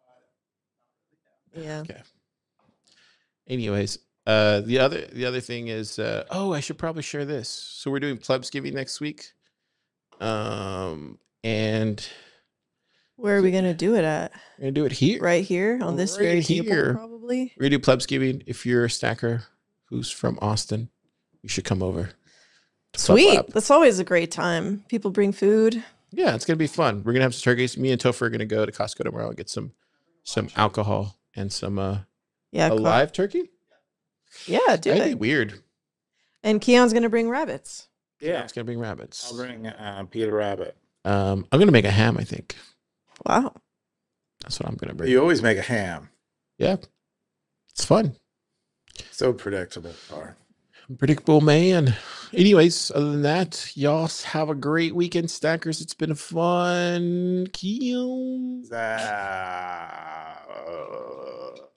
Yeah. Okay. Anyways, uh, the other the other thing is, uh, oh, I should probably share this. So we're doing Plebsgiving next week, um, and Where are we gonna do it at? we're gonna do it here. Right here on this Right very table, here. probably. We're gonna do Plebsgiving. If you're a stacker who's from Austin, you should come over. to Pleb Sweet. Lab. That's always a great time. People bring food. Yeah, it's gonna be fun. We're gonna have some turkeys. Me and Topher are gonna go to Costco tomorrow and get some some alcohol and some uh Yeah. a cool. live turkey. Yeah, do That'd be it. weird. And Keon's gonna bring rabbits. Yeah. It's gonna bring rabbits. I'll bring uh, Peter Rabbit. Um, I'm gonna make a ham. I think Wow. that's what I'm gonna bring. You always make a ham. Yeah, it's fun. So predictable. Car. Predictable man. Anyways, other than that, y'all have a great weekend, stackers. It's been fun. Keon. That-